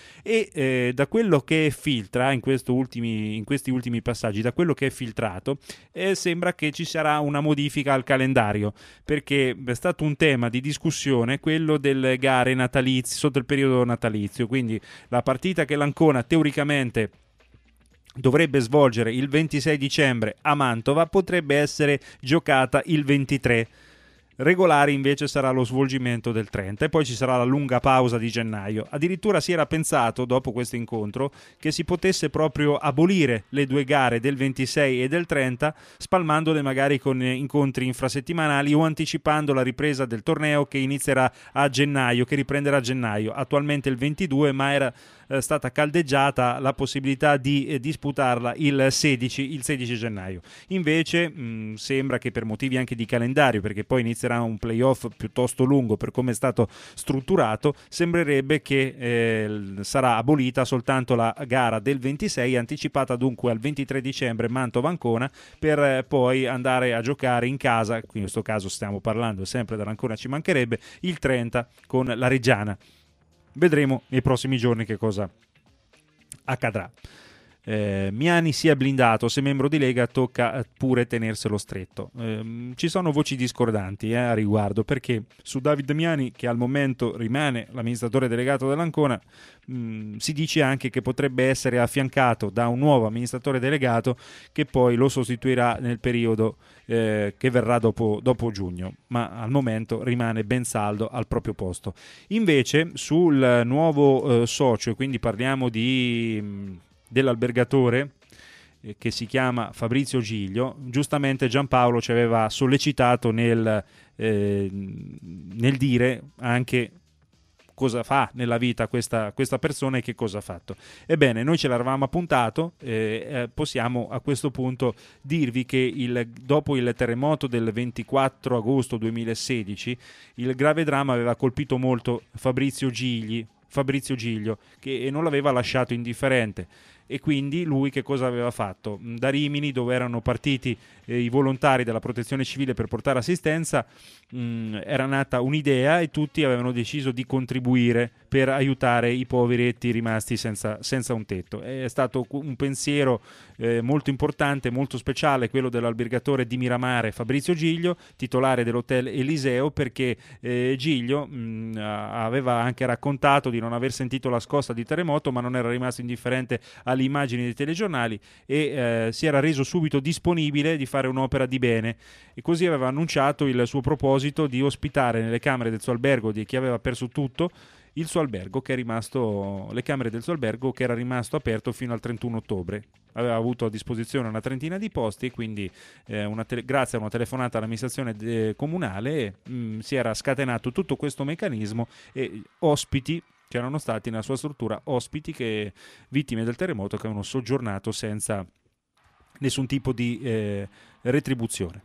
E da quello che filtra in questi ultimi passaggi, da quello che è filtrato, sembra che ci sarà una modifica al calendario, perché è stato un tema di discussione quello delle gare natalizie sotto il periodo natalizio, quindi la partita che l'Ancona teoricamente dovrebbe svolgere il 26 dicembre a Mantova potrebbe essere giocata il 23. Regolare invece sarà lo svolgimento del 30 e poi ci sarà la lunga pausa di gennaio. Addirittura si era pensato, dopo questo incontro, che si potesse proprio abolire le 2 gare del 26 e del 30, spalmandole magari con incontri infrasettimanali o anticipando la ripresa del torneo che inizierà a gennaio, che riprenderà a gennaio. Attualmente il 22, ma era stata caldeggiata la possibilità di disputarla il 16 gennaio. Invece sembra che per motivi anche di calendario, perché poi inizierà un playoff piuttosto lungo per come è stato strutturato, sembrerebbe che sarà abolita soltanto la gara del 26, anticipata dunque al 23 dicembre Mantova-Ancona, per poi andare a giocare in casa, in questo caso stiamo parlando sempre dell'Ancona, ci mancherebbe, il 30 con la Reggiana. Vedremo nei prossimi giorni che cosa accadrà. Miani sia blindato, se membro di Lega tocca pure tenerselo stretto. Ci sono voci discordanti a riguardo, perché su David Miani, che al momento rimane l'amministratore delegato dell'Ancona, si dice anche che potrebbe essere affiancato da un nuovo amministratore delegato che poi lo sostituirà nel periodo che verrà dopo giugno, ma al momento rimane ben saldo al proprio posto. Invece sul nuovo socio, quindi parliamo dell'albergatore che si chiama Fabrizio Giglio, giustamente Giampaolo ci aveva sollecitato nel dire anche cosa fa nella vita questa persona e che cosa ha fatto. Ebbene, noi ce l'eravamo appuntato, possiamo a questo punto dirvi che dopo il terremoto del 24 agosto 2016 il grave dramma aveva colpito molto Fabrizio Giglio, che non l'aveva lasciato indifferente. E quindi lui che cosa aveva fatto? Da Rimini, dove erano partiti i volontari della protezione civile per portare assistenza, era nata un'idea e tutti avevano deciso di contribuire per aiutare i poveretti rimasti senza un tetto. È stato un pensiero molto importante, molto speciale, quello dell'albergatore di Miramare Fabrizio Giglio, titolare dell'hotel Eliseo, perché Giglio aveva anche raccontato di non aver sentito la scossa di terremoto, ma non era rimasto indifferente alle immagini dei telegiornali e si era reso subito disponibile di fare un'opera di bene, e così aveva annunciato il suo proposito di ospitare nelle camere del suo albergo di chi aveva perso tutto il suo albergo, le camere del suo albergo che era rimasto aperto fino al 31 ottobre. Aveva avuto a disposizione una trentina di posti e quindi grazie a una telefonata all'amministrazione comunale si era scatenato tutto questo meccanismo e ospiti c'erano stati nella sua struttura, ospiti che vittime del terremoto che avevano soggiornato senza nessun tipo di retribuzione.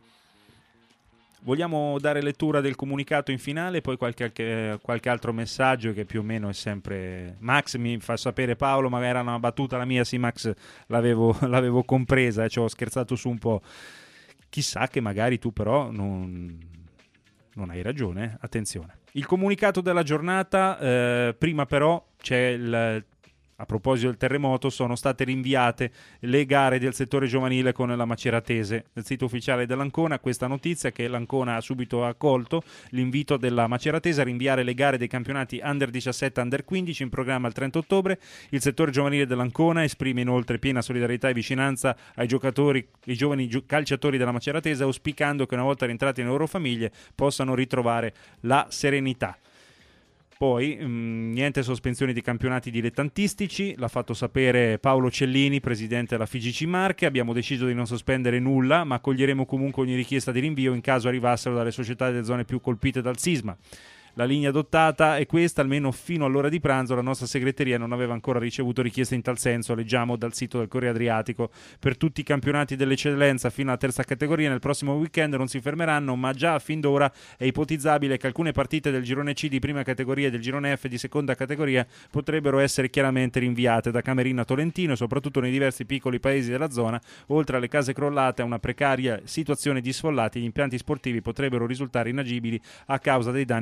Vogliamo dare lettura del comunicato in finale, poi qualche altro messaggio che più o meno è sempre... Max mi fa sapere, Paolo, magari era una battuta la mia, sì Max, l'avevo compresa, ci ho scherzato su un po'. Chissà che magari tu però non hai ragione, attenzione. Il comunicato della giornata, prima però c'è a proposito del terremoto, sono state rinviate le gare del settore giovanile con la Maceratese. Nel sito ufficiale dell'Ancona questa notizia, che l'Ancona ha subito accolto l'invito della Maceratese a rinviare le gare dei campionati Under 17 Under 15 in programma il 30 ottobre. Il settore giovanile dell'Ancona esprime inoltre piena solidarietà e vicinanza ai giovani calciatori della Maceratese, auspicando che una volta rientrati nelle loro famiglie possano ritrovare la serenità. Poi niente sospensioni di campionati dilettantistici, l'ha fatto sapere Paolo Cellini, presidente della FIGC Marche. Abbiamo deciso di non sospendere nulla, ma accoglieremo comunque ogni richiesta di rinvio in caso arrivassero dalle società delle zone più colpite dal sisma. La linea adottata è questa, almeno fino all'ora di pranzo la nostra segreteria non aveva ancora ricevuto richieste in tal senso, leggiamo dal sito del Corriere Adriatico. Per tutti i campionati dell'eccellenza fino alla terza categoria nel prossimo weekend non si fermeranno, ma già a fin d'ora è ipotizzabile che alcune partite del girone C di prima categoria e del girone F di seconda categoria potrebbero essere chiaramente rinviate da Camerino a Tolentino e soprattutto nei diversi piccoli paesi della zona. Oltre alle case crollate, a una precaria situazione di sfollati, gli impianti sportivi potrebbero risultare inagibili a causa dei danni provocati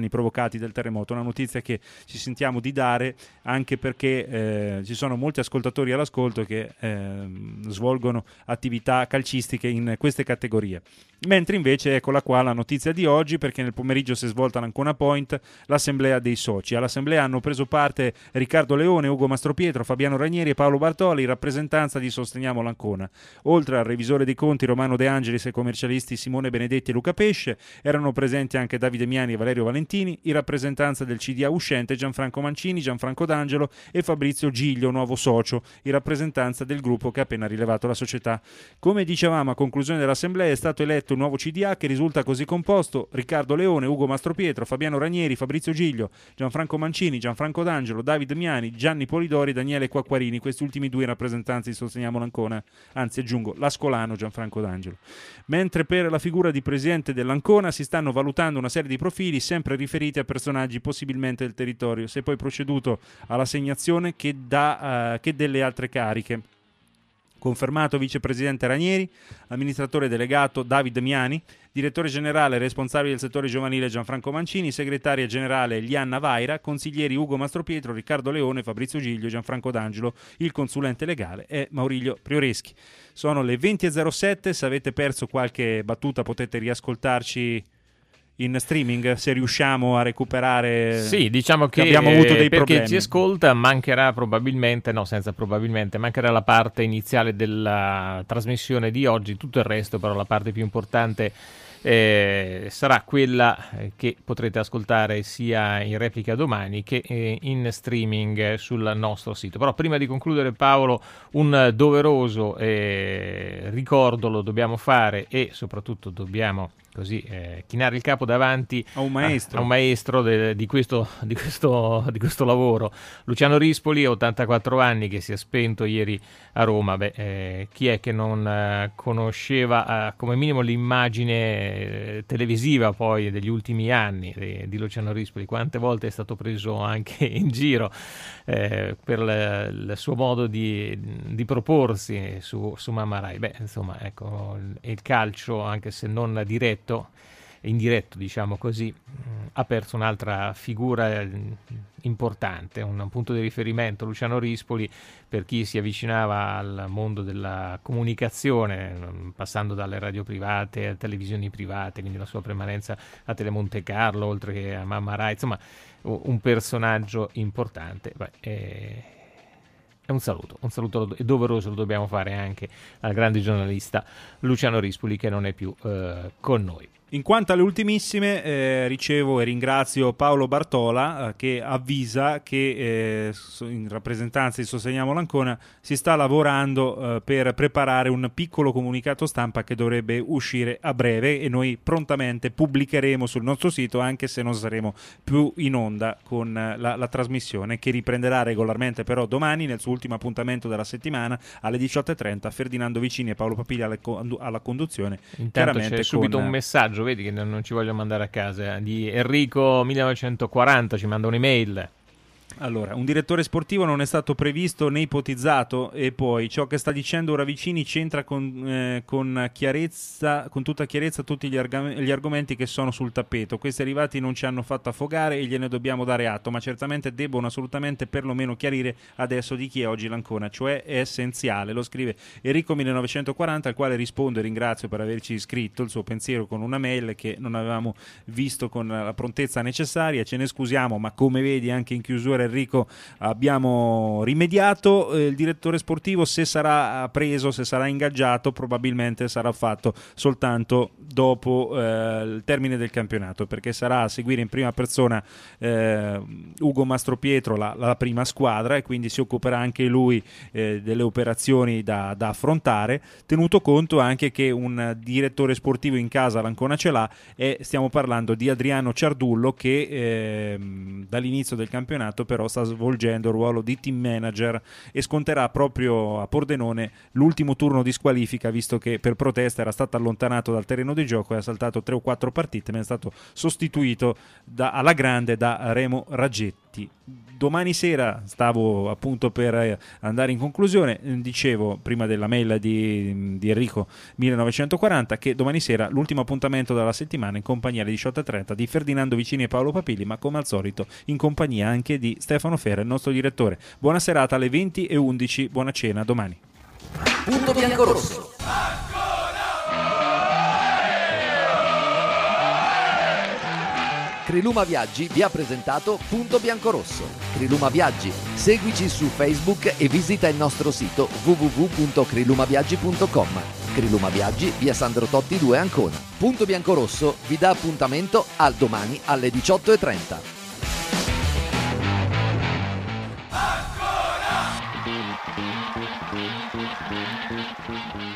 damnificati del terremoto. Una notizia che ci sentiamo di dare anche perché ci sono molti ascoltatori all'ascolto che svolgono attività calcistiche in queste categorie. Mentre invece eccola qua la notizia di oggi, perché nel pomeriggio si è svolta all'Ancona Point l'assemblea dei soci. All'assemblea hanno preso parte Riccardo Leone, Ugo Mastropietro, Fabiano Ranieri e Paolo Bartoli, in rappresentanza di Sosteniamo l'Ancona. Oltre al revisore dei conti Romano De Angelis e commercialisti Simone Benedetti e Luca Pesce, erano presenti anche Davide Miani e Valerio Valentini, in rappresentanza del CDA uscente Gianfranco Mancini, Gianfranco D'Angelo e Fabrizio Giglio, nuovo socio, in rappresentanza del gruppo che ha appena rilevato la società. Come dicevamo, a conclusione dell'assemblea è stato eletto un nuovo CDA che risulta così composto: Riccardo Leone, Ugo Mastropietro, Fabiano Ranieri, Fabrizio Giglio, Gianfranco Mancini, Gianfranco D'Angelo, Davide Miani, Gianni Polidori, Daniele Quacquarini, questi ultimi due in rappresentanza di Sosteniamo l'Ancona, anzi aggiungo l'ascolano Gianfranco D'Angelo. Mentre per la figura di presidente dell'Ancona si stanno valutando una serie di profili sempre riferiti a personaggi possibilmente del territorio. Si è poi proceduto all'assegnazione che delle altre cariche. Confermato vicepresidente Ranieri, amministratore delegato Davide Miani, direttore generale responsabile del settore giovanile Gianfranco Mancini, segretaria generale Lianna Vaira, consiglieri Ugo Mastropietro, Riccardo Leone, Fabrizio Giglio, Gianfranco D'Angelo, il consulente legale è Maurilio Prioreschi. Sono le 20.07, se avete perso qualche battuta potete riascoltarci in streaming, se riusciamo a recuperare. Sì, diciamo che abbiamo avuto dei per problemi. chi ci ascolta mancherà probabilmente, no, senza probabilmente, mancherà la parte iniziale della trasmissione di oggi. Tutto il resto, però, la parte più importante sarà quella che potrete ascoltare sia in replica domani che in streaming sul nostro sito. Però prima di concludere, Paolo, un doveroso ricordo lo dobbiamo fare, e soprattutto dobbiamo così chinare il capo davanti a un maestro di questo lavoro. Luciano Rispoli, 84 anni, che si è spento ieri a Roma. Chi è che non conosceva come minimo l'immagine televisiva poi degli ultimi anni di Luciano Rispoli? Quante volte è stato preso anche in giro per il suo modo di proporsi su Mamma Rai. Insomma, ecco, il calcio, anche se non diretto, indiretto, diciamo così, ha perso un'altra figura importante, un punto di riferimento. Luciano Rispoli, per chi si avvicinava al mondo della comunicazione, passando dalle radio private a televisioni private, quindi la sua permanenza a Telemonte Carlo, oltre che a Mamma Rai, insomma, un personaggio importante. È un saluto doveroso lo dobbiamo fare anche al grande giornalista Luciano Rispoli, che non è più con noi. In quanto alle ultimissime, ricevo e ringrazio Paolo Bartola che avvisa che in rappresentanza di Sosteniamo l'Ancona si sta lavorando per preparare un piccolo comunicato stampa che dovrebbe uscire a breve, e noi prontamente pubblicheremo sul nostro sito, anche se non saremo più in onda con la trasmissione, che riprenderà regolarmente però domani nel suo ultimo appuntamento della settimana alle 18.30. Ferdinando Vicini e Paolo Papiglia alla conduzione. Intanto c'è subito un messaggio, vedi che non ci voglio mandare a casa, di Enrico 1940, ci manda un'email. Allora, un direttore sportivo non è stato previsto né ipotizzato, e poi ciò che sta dicendo ora Vicini c'entra con chiarezza, con tutta chiarezza, tutti gli argomenti che sono sul tappeto. Questi arrivati non ci hanno fatto affogare e gliene dobbiamo dare atto, ma certamente debbono assolutamente perlomeno chiarire adesso di chi è oggi l'Ancona, cioè è essenziale. Lo scrive Enrico 1940, al quale rispondo e ringrazio per averci scritto il suo pensiero con una mail che non avevamo visto con la prontezza necessaria. Ce ne scusiamo, ma come vedi anche in chiusura, Enrico, abbiamo rimediato. Il direttore sportivo, se sarà preso, se sarà ingaggiato, probabilmente sarà fatto soltanto dopo il termine del campionato, perché sarà a seguire in prima persona Ugo Mastropietro la prima squadra, e quindi si occuperà anche lui delle operazioni da affrontare, tenuto conto anche che un direttore sportivo in casa l'Ancona ce l'ha, e stiamo parlando di Adriano Ciardullo, che dall'inizio del campionato però sta svolgendo il ruolo di team manager e sconterà proprio a Pordenone l'ultimo turno di squalifica, visto che per protesta era stato allontanato dal terreno di gioco e ha saltato 3 o 4 partite, ma è stato sostituito alla grande da Remo Raggetti. Domani sera, stavo appunto per andare in conclusione, dicevo prima della mail di Enrico 1940 che domani sera l'ultimo appuntamento della settimana in compagnia alle 18:30 di Ferdinando Vicini e Paolo Papilli, ma come al solito in compagnia anche di Stefano Ferra, il nostro direttore. Buona serata alle 20:11, buona cena, domani. Punto bianco-rosso. Criluma Viaggi vi ha presentato Punto Biancorosso. Criluma Viaggi, seguici su Facebook e visita il nostro sito www.crilumaviaggi.com. Criluma Viaggi, via Sandro Totti 2 Ancona. Punto Biancorosso vi dà appuntamento al domani alle 18:30.